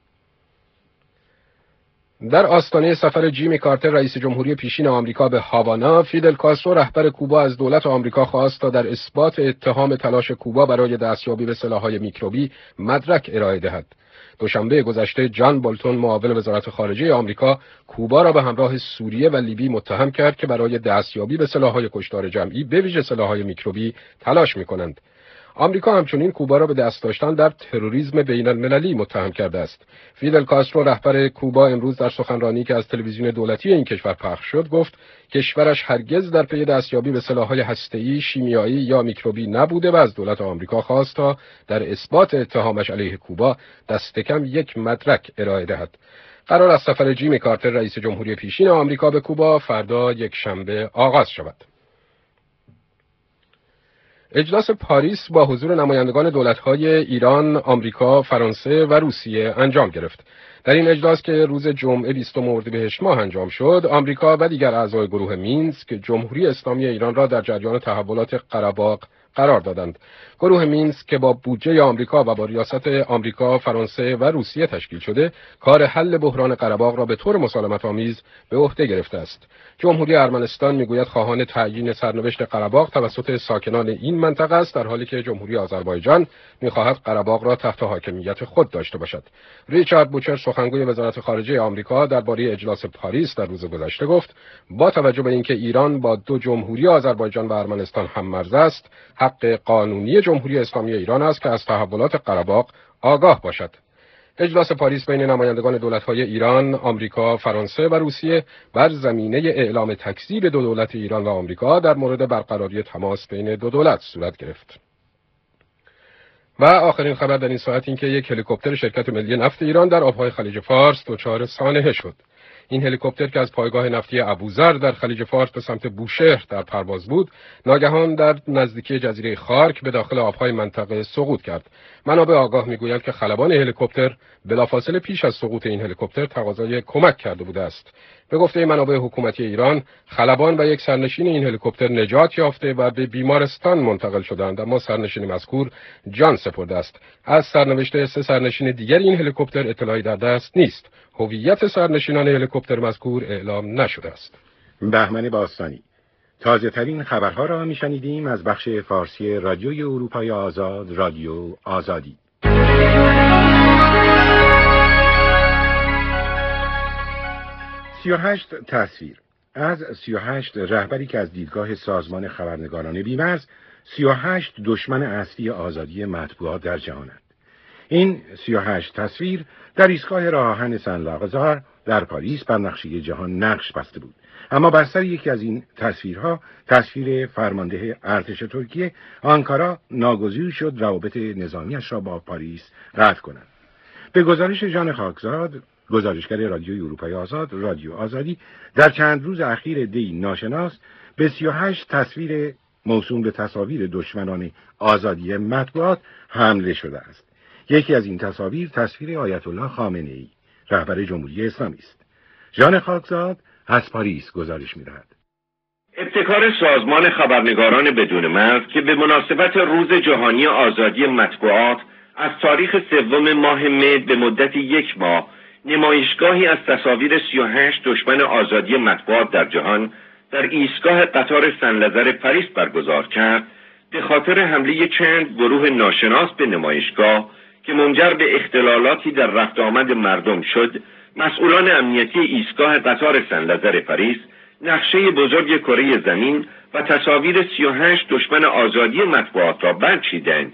در آستانه سفر جیمی کارتر رئیس جمهوری پیشین آمریکا به هاوانا، فیدل کاسترو رهبر کوبا از دولت آمریکا خواست تا در اثبات اتهام تلاش کوبا برای دستیابی به سلاح‌های میکروبی مدرک ارائه دهد. دوشنبه گذشته جان بولتون معاون وزارت خارجه آمریکا کوبا را به همراه سوریه و لیبی متهم کرد که برای دستیابی به سلاح‌های کشتار جمعی به ویژه سلاح‌های میکروبی تلاش می‌کنند. آمریکا همچنین کوبا را به دست داشتن در تروریسم بین المللی متهم کرده است. فیدل کاسترو رهبر کوبا امروز در سخنرانی که از تلویزیون دولتی این کشور پخش شد گفت کشورش هرگز در پی دستیابی به سلاح‌های هسته‌ای، شیمیایی یا میکروبی نبوده و از دولت آمریکا خواست تا در اثبات اتهامش علیه کوبا دست کم یک مدرک ارائه دهد. قرار است سفر جیمی کارتر رئیس جمهوری پیشین آمریکا به کوبا فردا یک شنبه آغاز شود. اجلاس پاریس با حضور نمایندگان دولت‌های ایران، آمریکا، فرانسه و روسیه انجام گرفت. در این اجلاس که روز جمعه بیستم اردیبهشت ماه انجام شد، آمریکا و دیگر اعضای گروه مینسک جمهوری اسلامی ایران را در جریان تحولات قره‌باغ قرار دادند. گروه مینسک که با بودجه آمریکا و با ریاست آمریکا، فرانسه و روسیه تشکیل شده، کار حل بحران قره‌باغ را به طور مسالمت‌آمیز به عهده گرفته است. جمهوری ارمنستان میگوید خواهان تعیین سرنوشت قره‌باغ توسط ساکنان این منطقه است، در حالی که جمهوری آذربایجان می‌خواهد قره‌باغ را تحت حاکمیت خود داشته باشد. ریچارد بوچر سخنگوی وزارت خارجه آمریکا درباره اجلاس پاریس در روز گذشته گفت: با توجه به اینکه ایران با دو جمهوری آذربایجان و ارمنستان هم مرز است، حق قانونی جمهوری اسلامی ایران است که از تحولات قره‌باغ آگاه باشد. اجلاس پاریس بین نمایندگان دولت‌های ایران، آمریکا، فرانسه و روسیه بر زمینه اعلام تکذیب دو دولت ایران و آمریکا در مورد برقراری تماس بین دو دولت صورت گرفت. و آخرین خبر در این ساعت این که یک هلیکوپتر شرکت ملی نفت ایران در آبهای خلیج فارس دچار سانحه شد. این هلیکوپتر که از پایگاه نفتی ابوذر در خلیج فارس به سمت بوشهر در پرواز بود، ناگهان در نزدیکی جزیره خارک به داخل آبهای منطقه سقوط کرد. منابع آگاه میگویند که خلبان هلیکوپتر بلافاصله پیش از سقوط این هلیکوپتر تقاضای کمک کرده بوده است. به گفته منابع حکومتی ایران، خلبان و یک سرنشین این هلیکوپتر نجات یافته و به بیمارستان منتقل شدند، اما سرنشین مذکور جان سپرده است. از سرنوشت سه سرنشین دیگر این هلیکوپتر اطلاعی در دست نیست. هویت سرنشینان هلیکوپتر مذکور اعلام نشده است. بهمن باستانی. تازه ترین خبرها را میشنیدیم از بخش فارسی رادیوی اروپای آزاد، رادیو آزادی. سی و هشت تصویر از سی و هشت رهبری که از دیدگاه سازمان خبرنگاران بی‌مرز سی و هشت دشمن اصلی آزادی مطبوعات در جهانند. این سی و هشت تصویر در ایستگاه راه آهن سن لاغزار در پاریس بر نقشه جهان نقش بسته بود. اما بر سر یکی از این تصویرها، تصویر فرمانده ارتش ترکیه، آنکارا ناگزیر شد روابط نظامیش را با پاریس قطع کند. به گزارش ژان خاکزاد، گزارشگر رادیوی اروپای آزاد، رادیو آزادی، در چند روز اخیر دی ناشناس به سی و هشت تصویر موسوم به تصاویر دشمنان آزادی مطبوعات حمله شده است. یکی از این تصاویر تصویر آیت الله خامنه‌ای، رهبر جمهوری اسلامی است. ژان خاکزاد از پاریس گزارش می‌دهد. ابتکار سازمان خبرنگاران بدون مرز که به مناسبت روز جهانی آزادی مطبوعات از تاریخ سوم ماه مه به مدت یک ماه نمایشگاهی از تصاویر سی و هشت دشمن آزادی مطبوعات در جهان در ایستگاه قطار سن لازر پاریس برگزار کرد، به خاطر حمله چند گروه ناشناس به نمایشگاه که منجر به اختلالاتی در رفت آمد مردم شد، مسئولان امنیتی ایستگاه قطار سن لازر پاریس نقشه بزرگ کره زمین و تصاویر سی و هشت دشمن آزادی مطبوعات را برچیدند.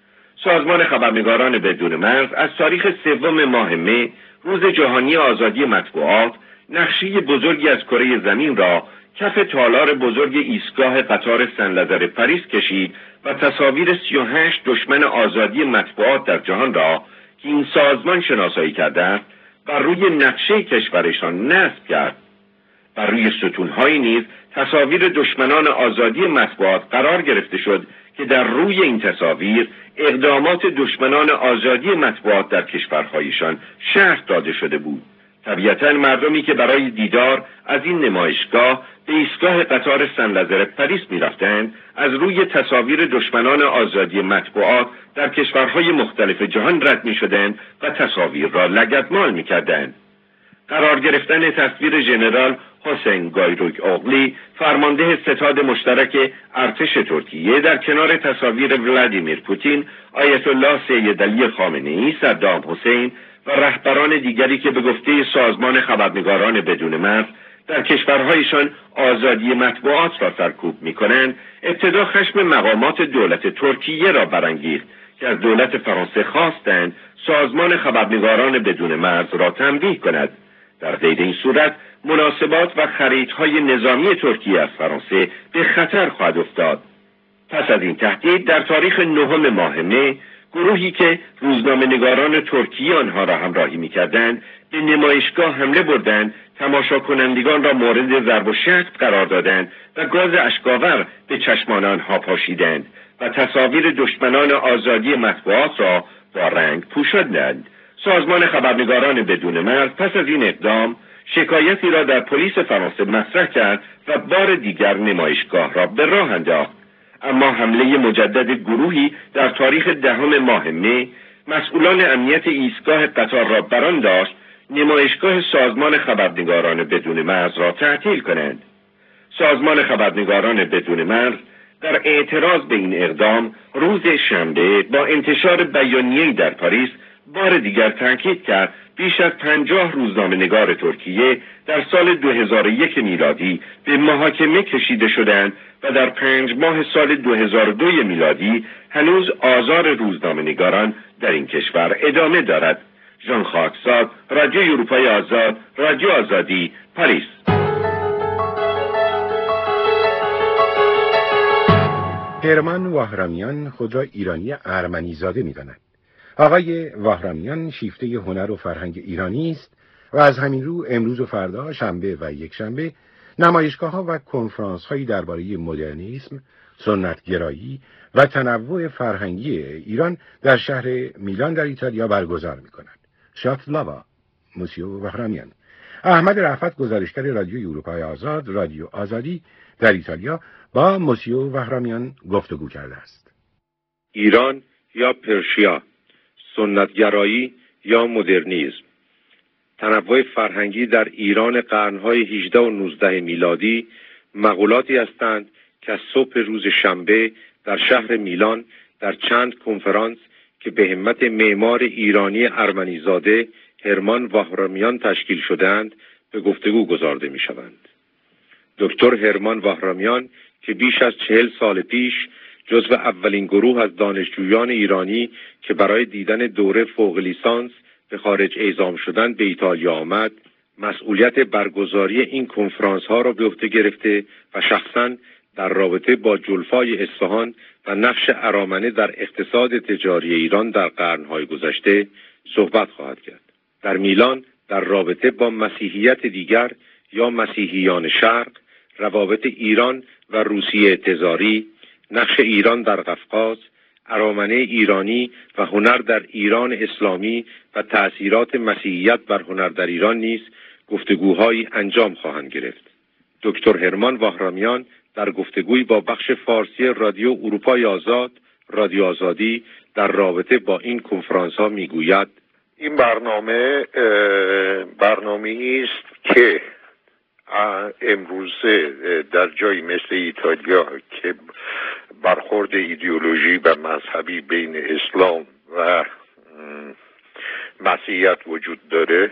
سازمان خبرنگاران بدون مرز از تاریخ سوم ماه مه، روز جهانی آزادی مطبوعات، نقشه بزرگی از کره زمین را کف تالار بزرگ ایستگاه قطار سن لازر پاریس کشید و تصاویر سی و هشت دشمن آزادی مطبوعات در جهان را که این سازمان شناسایی کرده است بر روی نقشه کشورشان نصب کرد. بر روی ستون‌های نیز تصاویر دشمنان آزادی مطبوعات قرار گرفته شد که در روی این تصاویر اقدامات دشمنان آزادی مطبوعات در کشورهایشان شرح داده شده بود. طبیعتاً مردمی که برای دیدار از این نمایشگاه به ایستگاه قطار سن لازر پاریس می‌رفتند، از روی تصاویر دشمنان آزادی مطبوعات در کشورهای مختلف جهان رد می‌شدند و تصاویر را لگدمال می‌کردند. قرار گرفتن تصویر ژنرال حسین گایروک اوغلی، فرمانده ستاد مشترک ارتش ترکیه، در کنار تصاویر ولادیمیر پوتین، آیت الله سید علی خامنه‌ای، صدام حسین و رهبران دیگری که به گفته سازمان خبرنگاران بدون مرز در کشورهایشان آزادی مطبوعات را سرکوب می‌کنند، ابتدا خشم مقامات دولت ترکیه را برانگیخت که از دولت فرانسه خواستند سازمان خبرنگاران بدون مرز را تنبیه کند. در غیر این صورت مناسبات و خریدهای نظامی ترکیه از فرانسه به خطر خواهد افتاد. پس از این تهدید در تاریخ نهم ماه مه، گروهی که روزنامه‌نگاران ترکیه آنها را همراهی می‌کردند به نمایشگاه حمله بردند، تماشا کنندگان را مورد ضرب و شتم قرار دادند و گاز اشک‌آور به چشمان آنها پاشیدند و تصاویر دشمنان آزادی مطبوعات را با رنگ پوشاندند. سازمان خبرنگاران بدون مرز پس از این اقدام شکایتی را در پلیس فرانسه مطرح کرد و بار دیگر نمایشگاه را به راه انداخت. اما حمله مجدد گروهی در تاریخ دهم ماه می مسئولان امنیت ایستگاه قطار را بران داشت نمایشگاه سازمان خبرنگاران بدون مرز را تعطیل کنند. سازمان خبرنگاران بدون مرز در اعتراض به این اقدام روز شنبه با انتشار بیانیه‌ای در پاریس بار دیگر تاکید کرد بیش از پنجاه روزنامه‌نگار ترکیه در سال دو هزار و یک میلادی به محاکمه کشیده شدند و در پنج ماه سال دو هزار و دو میلادی هنوز آزار روزنامه‌نگاران در این کشور ادامه دارد. ژان خاکزاد، رادیو اروپای آزاد، رادیو آزادی، پاریس. هرمان واهرامیان خود را ایرانی ارمنی زاده می‌داند. آقای واهرامیان شیفته هنر و فرهنگ ایرانی است و از همین رو امروز و فردا شنبه و یک شنبه نمایشگاه‌ها و کنفرانس‌هایی درباره مدرنیسم، سنت‌گرایی و تنوع فرهنگی ایران در شهر میلان در ایتالیا برگزار می‌کند. شاتلاوا، موسیو واهرامیان. احمد رفعت، گزارشگر رادیو اروپای آزاد، رادیو آزادی در ایتالیا، با موسیو واهرامیان گفتگو کرده است. ایران یا پرشیا، سنتگرایی یا مدرنیسم. تنوع فرهنگی در ایران قرنهای هجده و نوزده میلادی مقولاتی هستند که از صبح روز شنبه در شهر میلان در چند کنفرانس که به همت معمار ایرانی ارمنیزاده هرمان واهرامیان تشکیل شدند به گفتگو گذارده می شوند. دکتر هرمان واهرامیان که بیش از چهل سال پیش جزو اولین گروه از دانشجویان ایرانی که برای دیدن دوره فوق لیسانس به خارج اعزام شدند به ایتالیا آمد، مسئولیت برگزاری این کنفرانس ها را به عهده گرفته و شخصاً در رابطه با جلفای اصفهان و نقش ارامنه در اقتصاد تجاری ایران در قرنهای گذشته صحبت خواهد کرد. در میلان در رابطه با مسیحیت دیگر یا مسیحیان شرق، روابط ایران و روسیه تزاری، نقش ایران در قفقاز، ارامنه ایرانی و هنر در ایران اسلامی و تأثیرات مسیحیت بر هنر در ایران نیز گفتگوهایی انجام خواهند گرفت. دکتر هرمان واهرامیان در گفتگویی با بخش فارسی رادیو اروپای آزاد، رادیو آزادی در رابطه با این کنفرانس ها میگوید: این برنامه برنامه‌ای است که امروزه در جایی مثل ایتالیا که برخورد ایدئولوژی و مذهبی بین اسلام و مسیحیت وجود داره،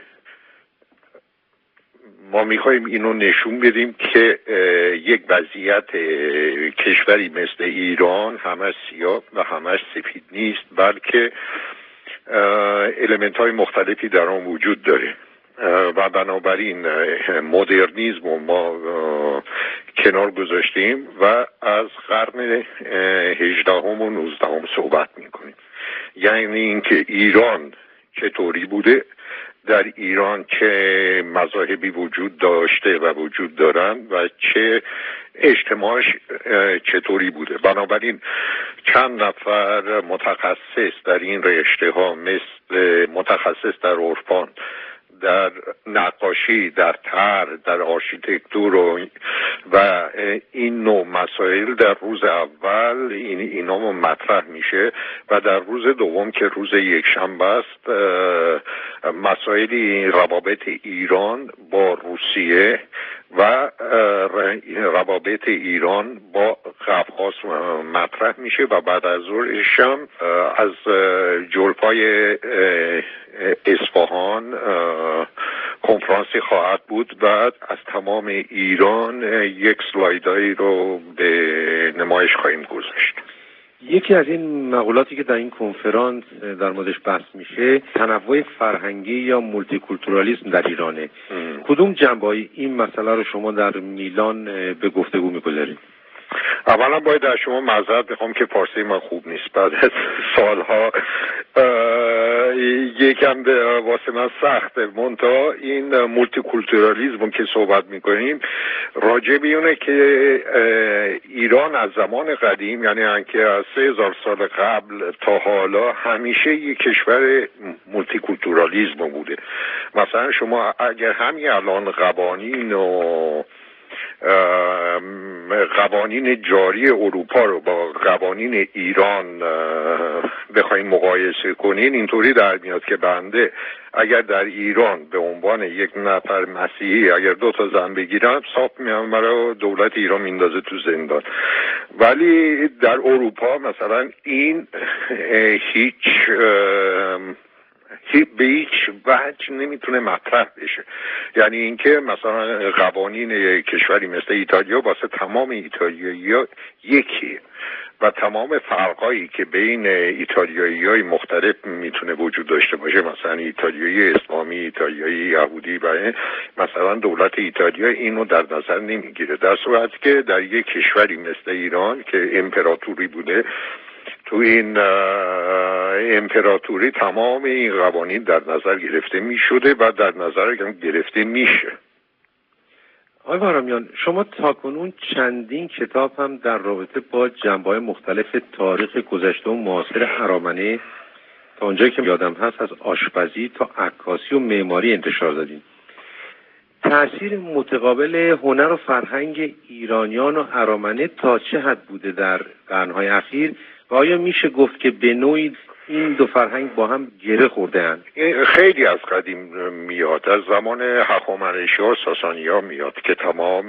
ما میخوایم اینو نشون بدیم که یک وضعیت کشوری مثل ایران همش سیاه و همش سفید نیست، بلکه المنت های مختلفی در آن وجود داره و بنابراین مدرنیسم رو ما کنار گذاشتیم و از قرن هجدهم و نوزدهم صحبت میکنیم. یعنی اینکه ایران چطوری بوده، در ایران چه مذاهبی وجود داشته و وجود دارن و چه اجتماعش چطوری بوده. بنابراین چند نفر متخصص در این رشته ها مثل متخصص در عرفان، در نقاشی، در طرح، در آرشیتکتور و, و این نوع مسائل در روز اول این اینا مطرح میشه و در روز دوم که روز یک شنبه است مسائلی روابط ایران با روسیه و روابط ایران با قفقاز مطرح میشه و بعد از ظهرش هم از جلفای اصفهان کنفرانسی خواهد بود و از تمام ایران یک سلایدایی رو به نمایش خواهیم گذاشت. یکی از این مقولاتی که در این کنفرانس در موردش بحث میشه تنوع فرهنگی یا مولتیکولتورالیسم در ایرانه. ام. کدوم جنبه‌های این مسئله رو شما در میلان به گفتگو میگذارید؟ اولا باید از شما معذرت بخوام که فارسی من خوب نیست. بعد از سالها یکم واسه من سخته. منتها این مولتی کولتورالیسم که صحبت میکنیم راجع به اونه که ایران از زمان قدیم، یعنی انکه از سه هزار سال قبل تا حالا، همیشه یک کشور مولتی کولتورالیسم بوده. مثلا شما اگر همین الان قوانین و قوانین جاری اروپا رو با قوانین ایران بخواین مقایسه کنین، اینطوری در میاد که بنده اگر در ایران به عنوان یک نفر مسیحی اگر دو تا زن بگیرم، صاف میام مرا دولت ایران میندازه تو زندان. ولی در اروپا مثلا این هیچ به هیچ وجه نمیتونه مطرح بشه. یعنی اینکه مثلا قوانین کشوری مثل ایتالیا واسه تمام ایتالیایی‌ها یکیه و تمام فرقایی که بین ایتالیایی‌های مختلف میتونه وجود داشته باشه، مثلا ایتالیایی اسلامی، ایتالیایی یهودی، و مثلا دولت ایتالیا اینو در نظر نمیگیره، در صورتی که در یک کشوری مثل ایران که امپراتوری بوده، تو این امپراتوری تمام این قوانین در نظر گرفته می شده و در نظر گرفته میشه. آقای بهرامیان، شما تاکنون چندین کتاب هم در رابطه با جنبه‌های مختلف تاریخ گذشته و معاصر ارامنه تا اونجایی که یادم هست از آشپزی تا عکاسی و معماری انتشار دادین. تأثیر متقابل هنر و فرهنگ ایرانیان و ارامنه تا چه حد بوده در قرن‌های اخیر و آیا میشه گفت که به نوعی این دو فرهنگ با هم گره خورده اند؟ خیلی از قدیم میاد، از زمان هخامنشی‌ها و ساسانی‌ها میاد که تمام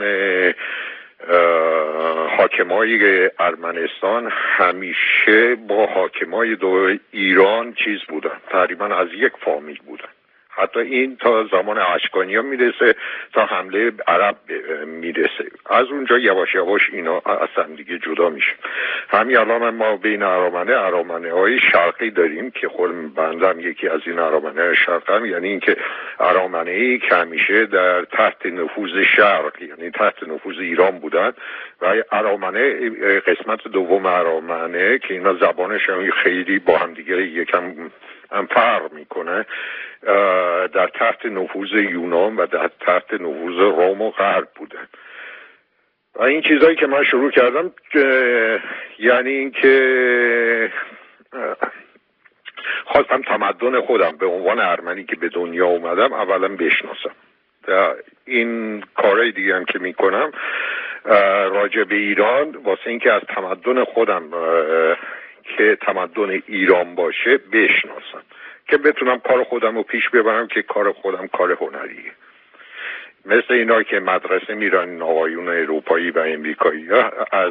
حاکمای ارمنستان همیشه با حاکمای دو ایران چیز بودن، تقریبا از یک فامیل بودن. حتی این تا زمان اشکانی‌ها میرسه، تا حمله عرب میرسه. از اونجا یواش یواش اینا از هم دیگه جدا میشه. همین الان ما بین ارامنه ارامنه های شرقی داریم که خود بندم یکی از این ارامنه شرقم، یعنی اینکه ارامنه ای که همیشه در تحت نفوذ شرق، یعنی تحت نفوذ ایران بودن، و ارامنه قسمت دوم ارامنه که اینا زبانشون خیلی با هم دیگه یکم هم فرق میکنه، در تحت نفوذ یونان و در تحت نفوذ روم و غرب بودن. و این چیزایی که من شروع کردم یعنی این که خواستم تمدن خودم به عنوان ارمنی که به دنیا اومدم اولا بشناسم. این کارهای دیگه هم که میکنم راجع به ایران، واسه این که از تمدن خودم که تمدن ایران باشه بشناسم، که بتونم کار خودم رو پیش ببرم، که کار خودم کار هنریه. مثل اینا که مدرسه میرن آقایون اروپایی و امریکایی از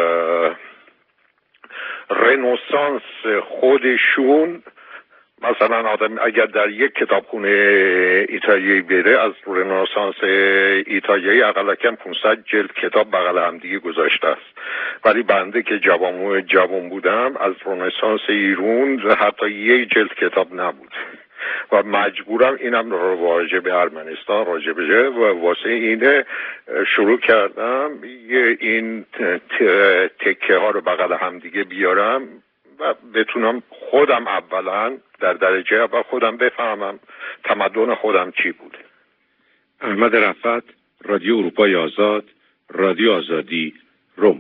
رنسانس خودشون، مثلا آدم اگر در یک کتابخونه ایتالیایی بره، از رنسانس ایتالیایی اقل کم پانصد جلد کتاب بغل هم دیگه گذاشته است. ولی بنده که جوان جوان بودم، از رنسانس ایران حتی یک جلد کتاب نبود و مجبورم اینم راجع به ارمنستان راجع به و واسه اینه شروع کردم این تکه ها رو بغل هم دیگه بیارم و بتونم خودم اولا در درجه اول خودم بفهمم تمدن خودم چی بوده. احمد رفعت، رادیو اروپای آزاد، رادیو آزادی، روم.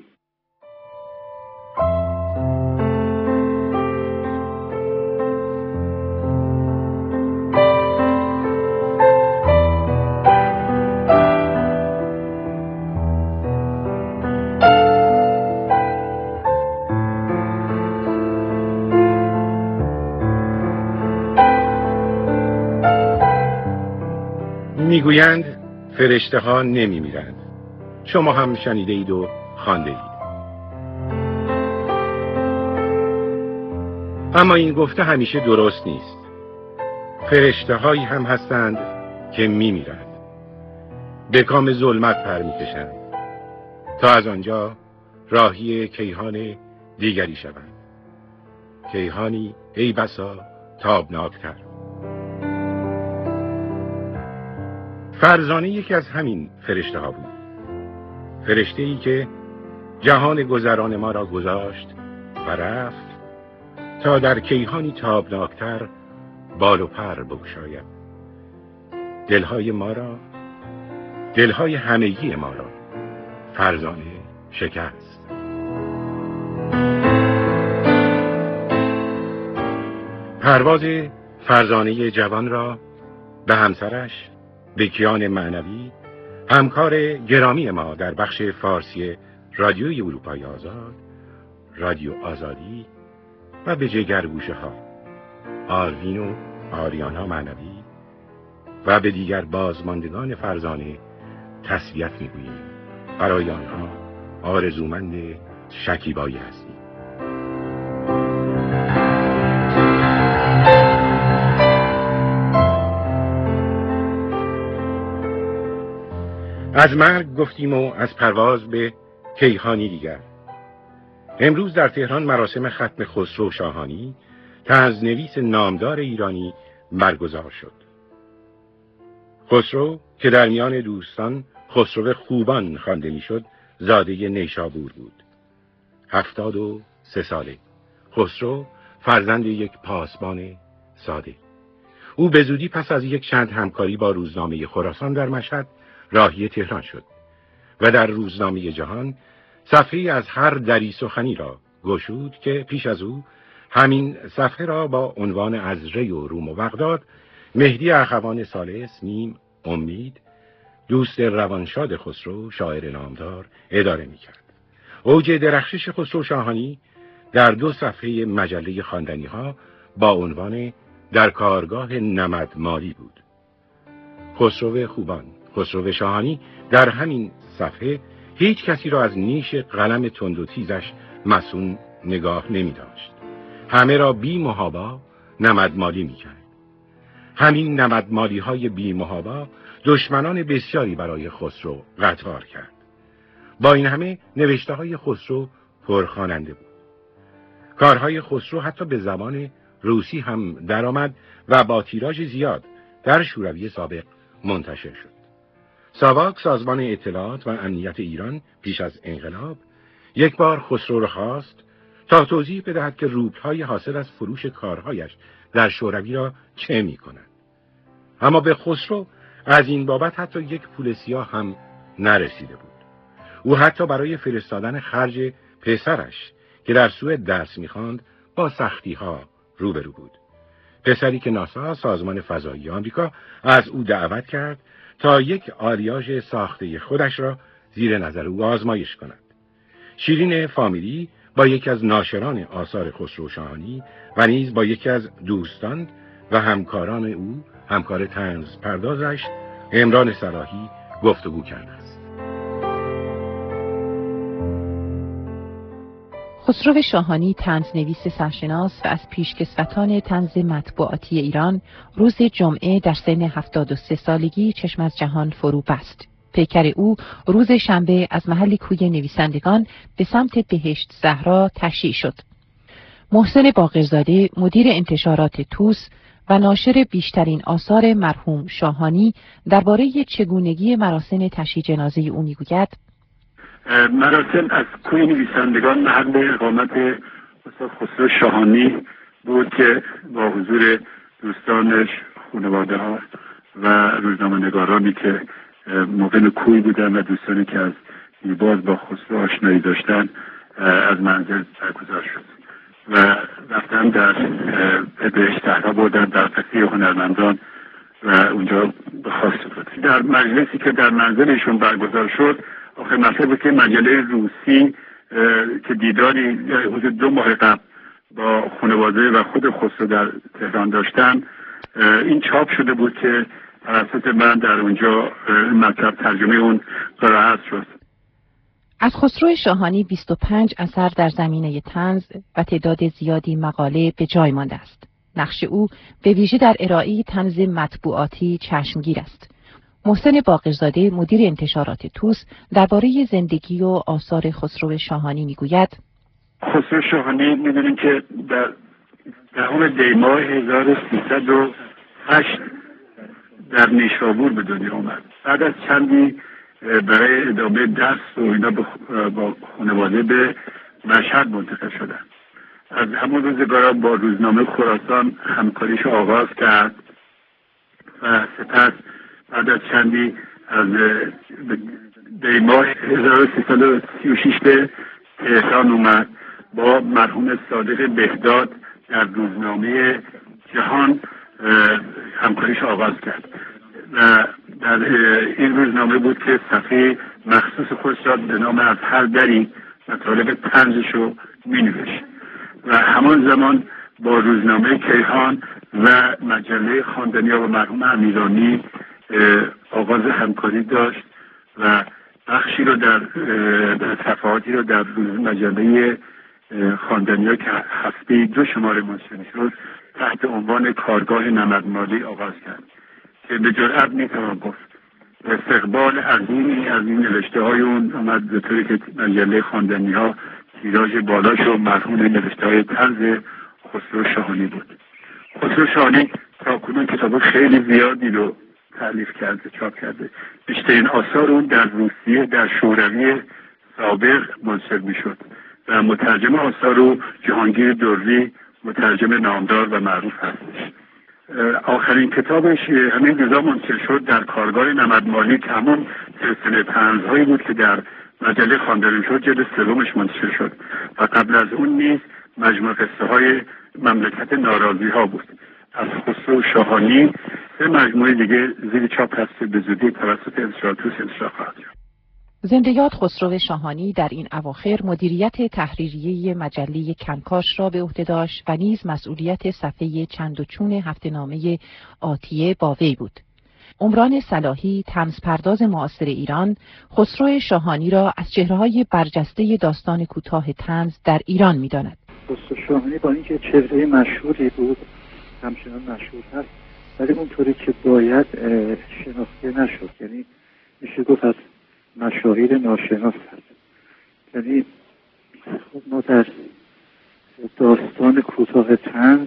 میگویند فرشته ها نمی میرند. شما هم شنیده اید و خوانده اید. اما این گفته همیشه درست نیست. فرشته هایی هم هستند که می میرند. به کام ظلمت پر می کشند تا از آنجا راهی کیهان دیگری شوند. کیهانی ای بسا تابناکتر. فرزانه یکی از همین فرشته ها بود. فرشته ای که جهان گذران ما را گذاشت و رفت تا در کیهانی تابناکتر بال و پر بگشاید. دلهای ما را، دلهای همگی ما را فرزانه شکست. پرواز فرزانه جوان را به همسرش، به کیان معنوی، همکار گرامی ما در بخش فارسی رادیوی اروپای آزاد، رادیو آزادی و به جگرگوشه ها آروین و آریانا معنوی و به دیگر بازماندگان فرزانه تسلیت میگوییم. برای آنها آرزومند شکیبایی هستیم. از مرگ گفتیم و از پرواز به کیهانی دیگر. امروز در تهران مراسم ختم خسرو شاهانی، طنزنویس نامدار ایرانی، برگزار شد. خسرو که در میان دوستان خسرو خوبان خوانده میشد، زاده نیشابور بود. هفتاد و سه ساله. خسرو فرزند یک پاسبان ساده. او به زودی پس از یک چند همکاری با روزنامه خراسان در مشهد راهی تهران شد و در روزنامه جهان صفحه‌ای از هر دری سخنی را گشود که پیش از او همین صفحه را با عنوان از ری و روم و بغداد مهدی اخوان ثالث میم امید، دوست روانشاد خسرو، شاعر نامدار، اداره می‌کرد. اوج درخشش خسرو شاهانی در دو صفحه مجله خواندنی‌ها با عنوان در کارگاه نمدمالی بود. خسرو خوبان، خسرو شاهانی در همین صفحه هیچ کسی را از نیش قلم تند و تیزش مسون نگاه نمی داشت. همه را بی محابا نمدمالی می کرد. همین نمدمالی های بی محابا دشمنان بسیاری برای خسرو قطار کرد. با این همه نوشته های خسرو پرخواننده بود. کارهای خسرو حتی به زبان روسی هم درآمد و با تیراژ زیاد در شوروی سابق منتشر شد. ساواک، سازمان اطلاعات و امنیت ایران، پیش از انقلاب یک بار خسرو را خواست تا توضیح بدهد که روبل‌های حاصل از فروش کارهایش در شوروی را چه می‌کند. اما به خسرو از این بابت حتی یک پول سیاه هم نرسیده بود. او حتی برای فرستادن خرج پسرش که در سوئد درس می‌خواند با سختی‌ها روبرو بود. پسری که ناسا، سازمان فضایی آمریکا، از او دعوت کرد تا یک آلیاژ ساخته خودش را زیر نظر او آزمایش کند. شیرین فامیلی با یکی از ناشران آثار خسرو شاهانی و نیز با یکی از دوستان و همکاران او، همکار طنز پردازش، عمران صلاحی، گفتگو کرده است. خسرو شاهانی، طنزنویس سرشناس و از پیشکسوتان طنز مطبوعاتی ایران، روز جمعه در سن هفتاد و سه سالگی چشم از جهان فرو بست. پیکر او روز شنبه از محل کوی نویسندگان به سمت بهشت زهرا تشییع شد. محسن باقرزاده، مدیر انتشارات توس و ناشر بیشترین آثار مرحوم شاهانی، درباره چگونگی مراسم تشییع جنازه او میگوید: مراسم از کوی نویسندگان محل اقامت استاد خسرو شاهانی بود که با حضور دوستانش، خانواده ها و روزنامه‌نگارانی که مقیم کوی بودن و دوستانی که از دیرباز با خسرو آشنایی داشتن از منزل برگزار شد و رفتن در بهشت زهرا بردن در قصه هنرمندان و اونجا به خواست بود. در مجلسی که در منزلشون برگزار شد، آخر مسئله بود که مجله روسی که دیداری حدود دو ماه قبل با خانواده و خود خسرو در تهران داشتن، این چاپ شده بود که توسط من در اونجا مطلب ترجمه اون قرائت شد. از خسرو شاهانی بیست و پنج اثر در زمینه طنز و تعداد زیادی مقاله به جای مانده است. نقش او به ویژه در ارائه طنز مطبوعاتی چشمگیر است. محسن باقرزاده، مدیر انتشارات توس، درباره زندگی و آثار خسرو شاهانی میگوید: خسرو شاهانی میدونیم که در دهم دی ماه هزار و سیصد و هشت در نیشابور به دنیا آمد. بعد از چندی برای ادامه درس و اینا با خانواده به مشهد منتقل شدن. از همون روزگارا با روزنامه خراسان همکاریش آغاز کرد و سپس بعد از چندی از دی ماه هزار و سیصد و سی و شش به تهران اومد. با مرحوم صادق بهداد در روزنامه جهان همکاریش آغاز کرد و در این روزنامه بود که صفحه مخصوص خودش را به نام از هر دری مطالب طنزش رو می‌نوشت و همان زمان با روزنامه کیهان و مجله خواندنیا و مرحوم امیرانی آغاز همکاری داشت و بخشی رو در صفحاتی رو در مجله خواندنیا که هفته دو شماره منتشر شد تحت عنوان کارگاه نمدمالی آغاز کرد که به جرئت میتوان گفت استقبال عظیمی از این نوشته های اون اومد، به طوری که مجله خواندنی ها تیراژ بالاش و مرهون نوشته های طنز خسرو شاهانی بود. خسرو شاهانی تاکنون کتاب خیلی زیادی رو تألیف کرده، چاپ کرده. بیشترین آثار اون در روسیه در شوروی سابق منتشر میشد و مترجم آثار رو جهانگیر دوری مترجم نامدار و معروف هستش. آخرین کتابش همین روزا منتشر شد در کارگاه نمدمالی که همون سلسله طنزهایی بود که در مجله خواندنی شد، جلد سومش منتشر شد و قبل از اون نیز مجموعه قصه های مملکت ناراضی ها بود. از خسرو شاهانی سه مجموعه دیگه زیر چاپ هست به زودی توسط انشاءالله انتشار خواهد شد. زنده یاد خسرو شاهانی در این اواخر مدیریت تحریریه مجله کنکاش را به عهده داشت و نیز مسئولیت صفحه چند و چون هفته‌نامه آتیه با وی بود. عمران صلاحی، طنزپرداز معاصر ایران، خسرو شاهانی را از چهره‌های برجسته داستان کوتاه طنز در ایران می‌داند. خسرو شاهانی با اینکه چهره مشهوری بود، همچنان مشهور هست، ولی اونطوری که باید شناخته نشد. یعنی میشه گفت از مشاهیر ناشناس هست. یعنی خب ما در داستان کوتاه طنز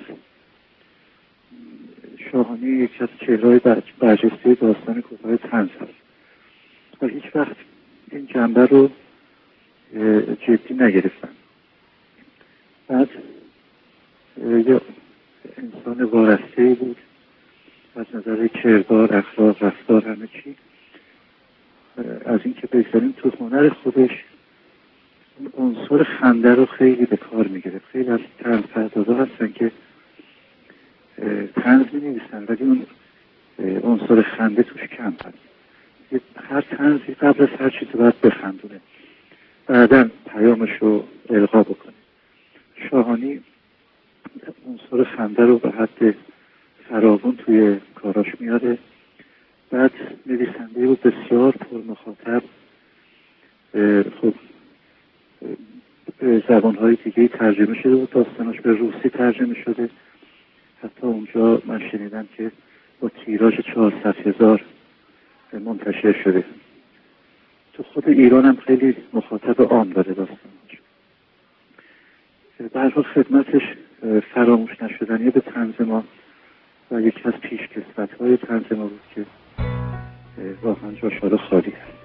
شاهانی یکی از چهره‌های برجسته داستان کوتاه طنز هست و هیچ وقت این جنبه رو جدی نگرفتن. بعد یه انسان وارسته بود از نظر کردار، اخلاق، رفتار، همه چی. از اینکه بگذاریم تو هنر خودش عنصر خنده رو خیلی به کار میگیره. خیلی از طنزپردازا هستن که طنز می‌نویسن ولی اون عنصر خنده توش کم هست. هر طنزی قبل از هر چیزی باید بخندونه، بعداً پیامش رو القا بکنه. شاهانی عنصر خنده رو به حد فراوان توی کاراش میاره. بعد نویسنده بود بسیار پر مخاطب، خب به زبانهای دیگه ترجمه شده بود، داستاناش به روسی ترجمه شده. حتی اونجا من شنیدم که با تیراژ چهارصد هزار منتشر شده. تو خود ایران هم خیلی مخاطب عام داره داستاناش. به هر حال خدمتش فراموش نشدنیه به طنز ما و یکی از پیشکسوت‌های طنز ما بود که واقعا جاشاره خالی هست.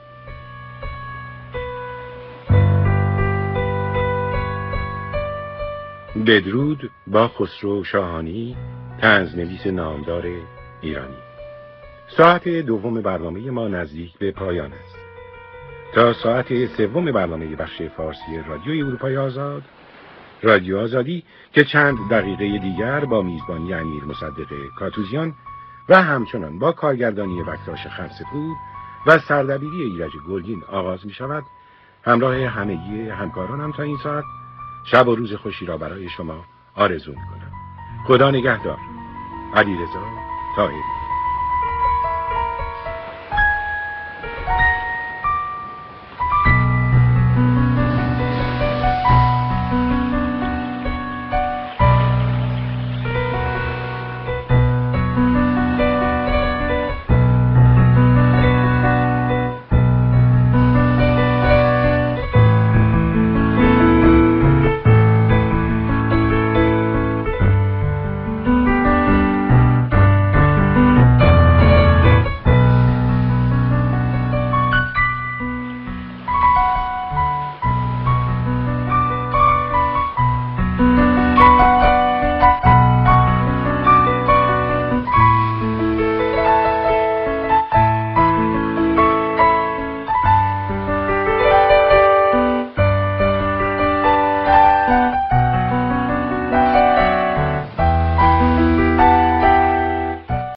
بدرود با خسرو شاهانی، طنزنویس نامدار ایرانی. ساعت دوم برنامه ما نزدیک به پایان است. تا ساعت سوم برنامه بخش فارسی رادیوی اروپای آزاد، رادیو آزادی که چند دقیقه دیگر با میزبانی امیر مصدق کاتوزیان و همچنان با کارگردانی بکتاش خمسپور و سردبیری ایرج گلگین آغاز می شود، همراه همگی همکارانم تا این ساعت شب و روز خوشی را برای شما آرزو می کنم. خدا نگهدار. علیرضا طاهری.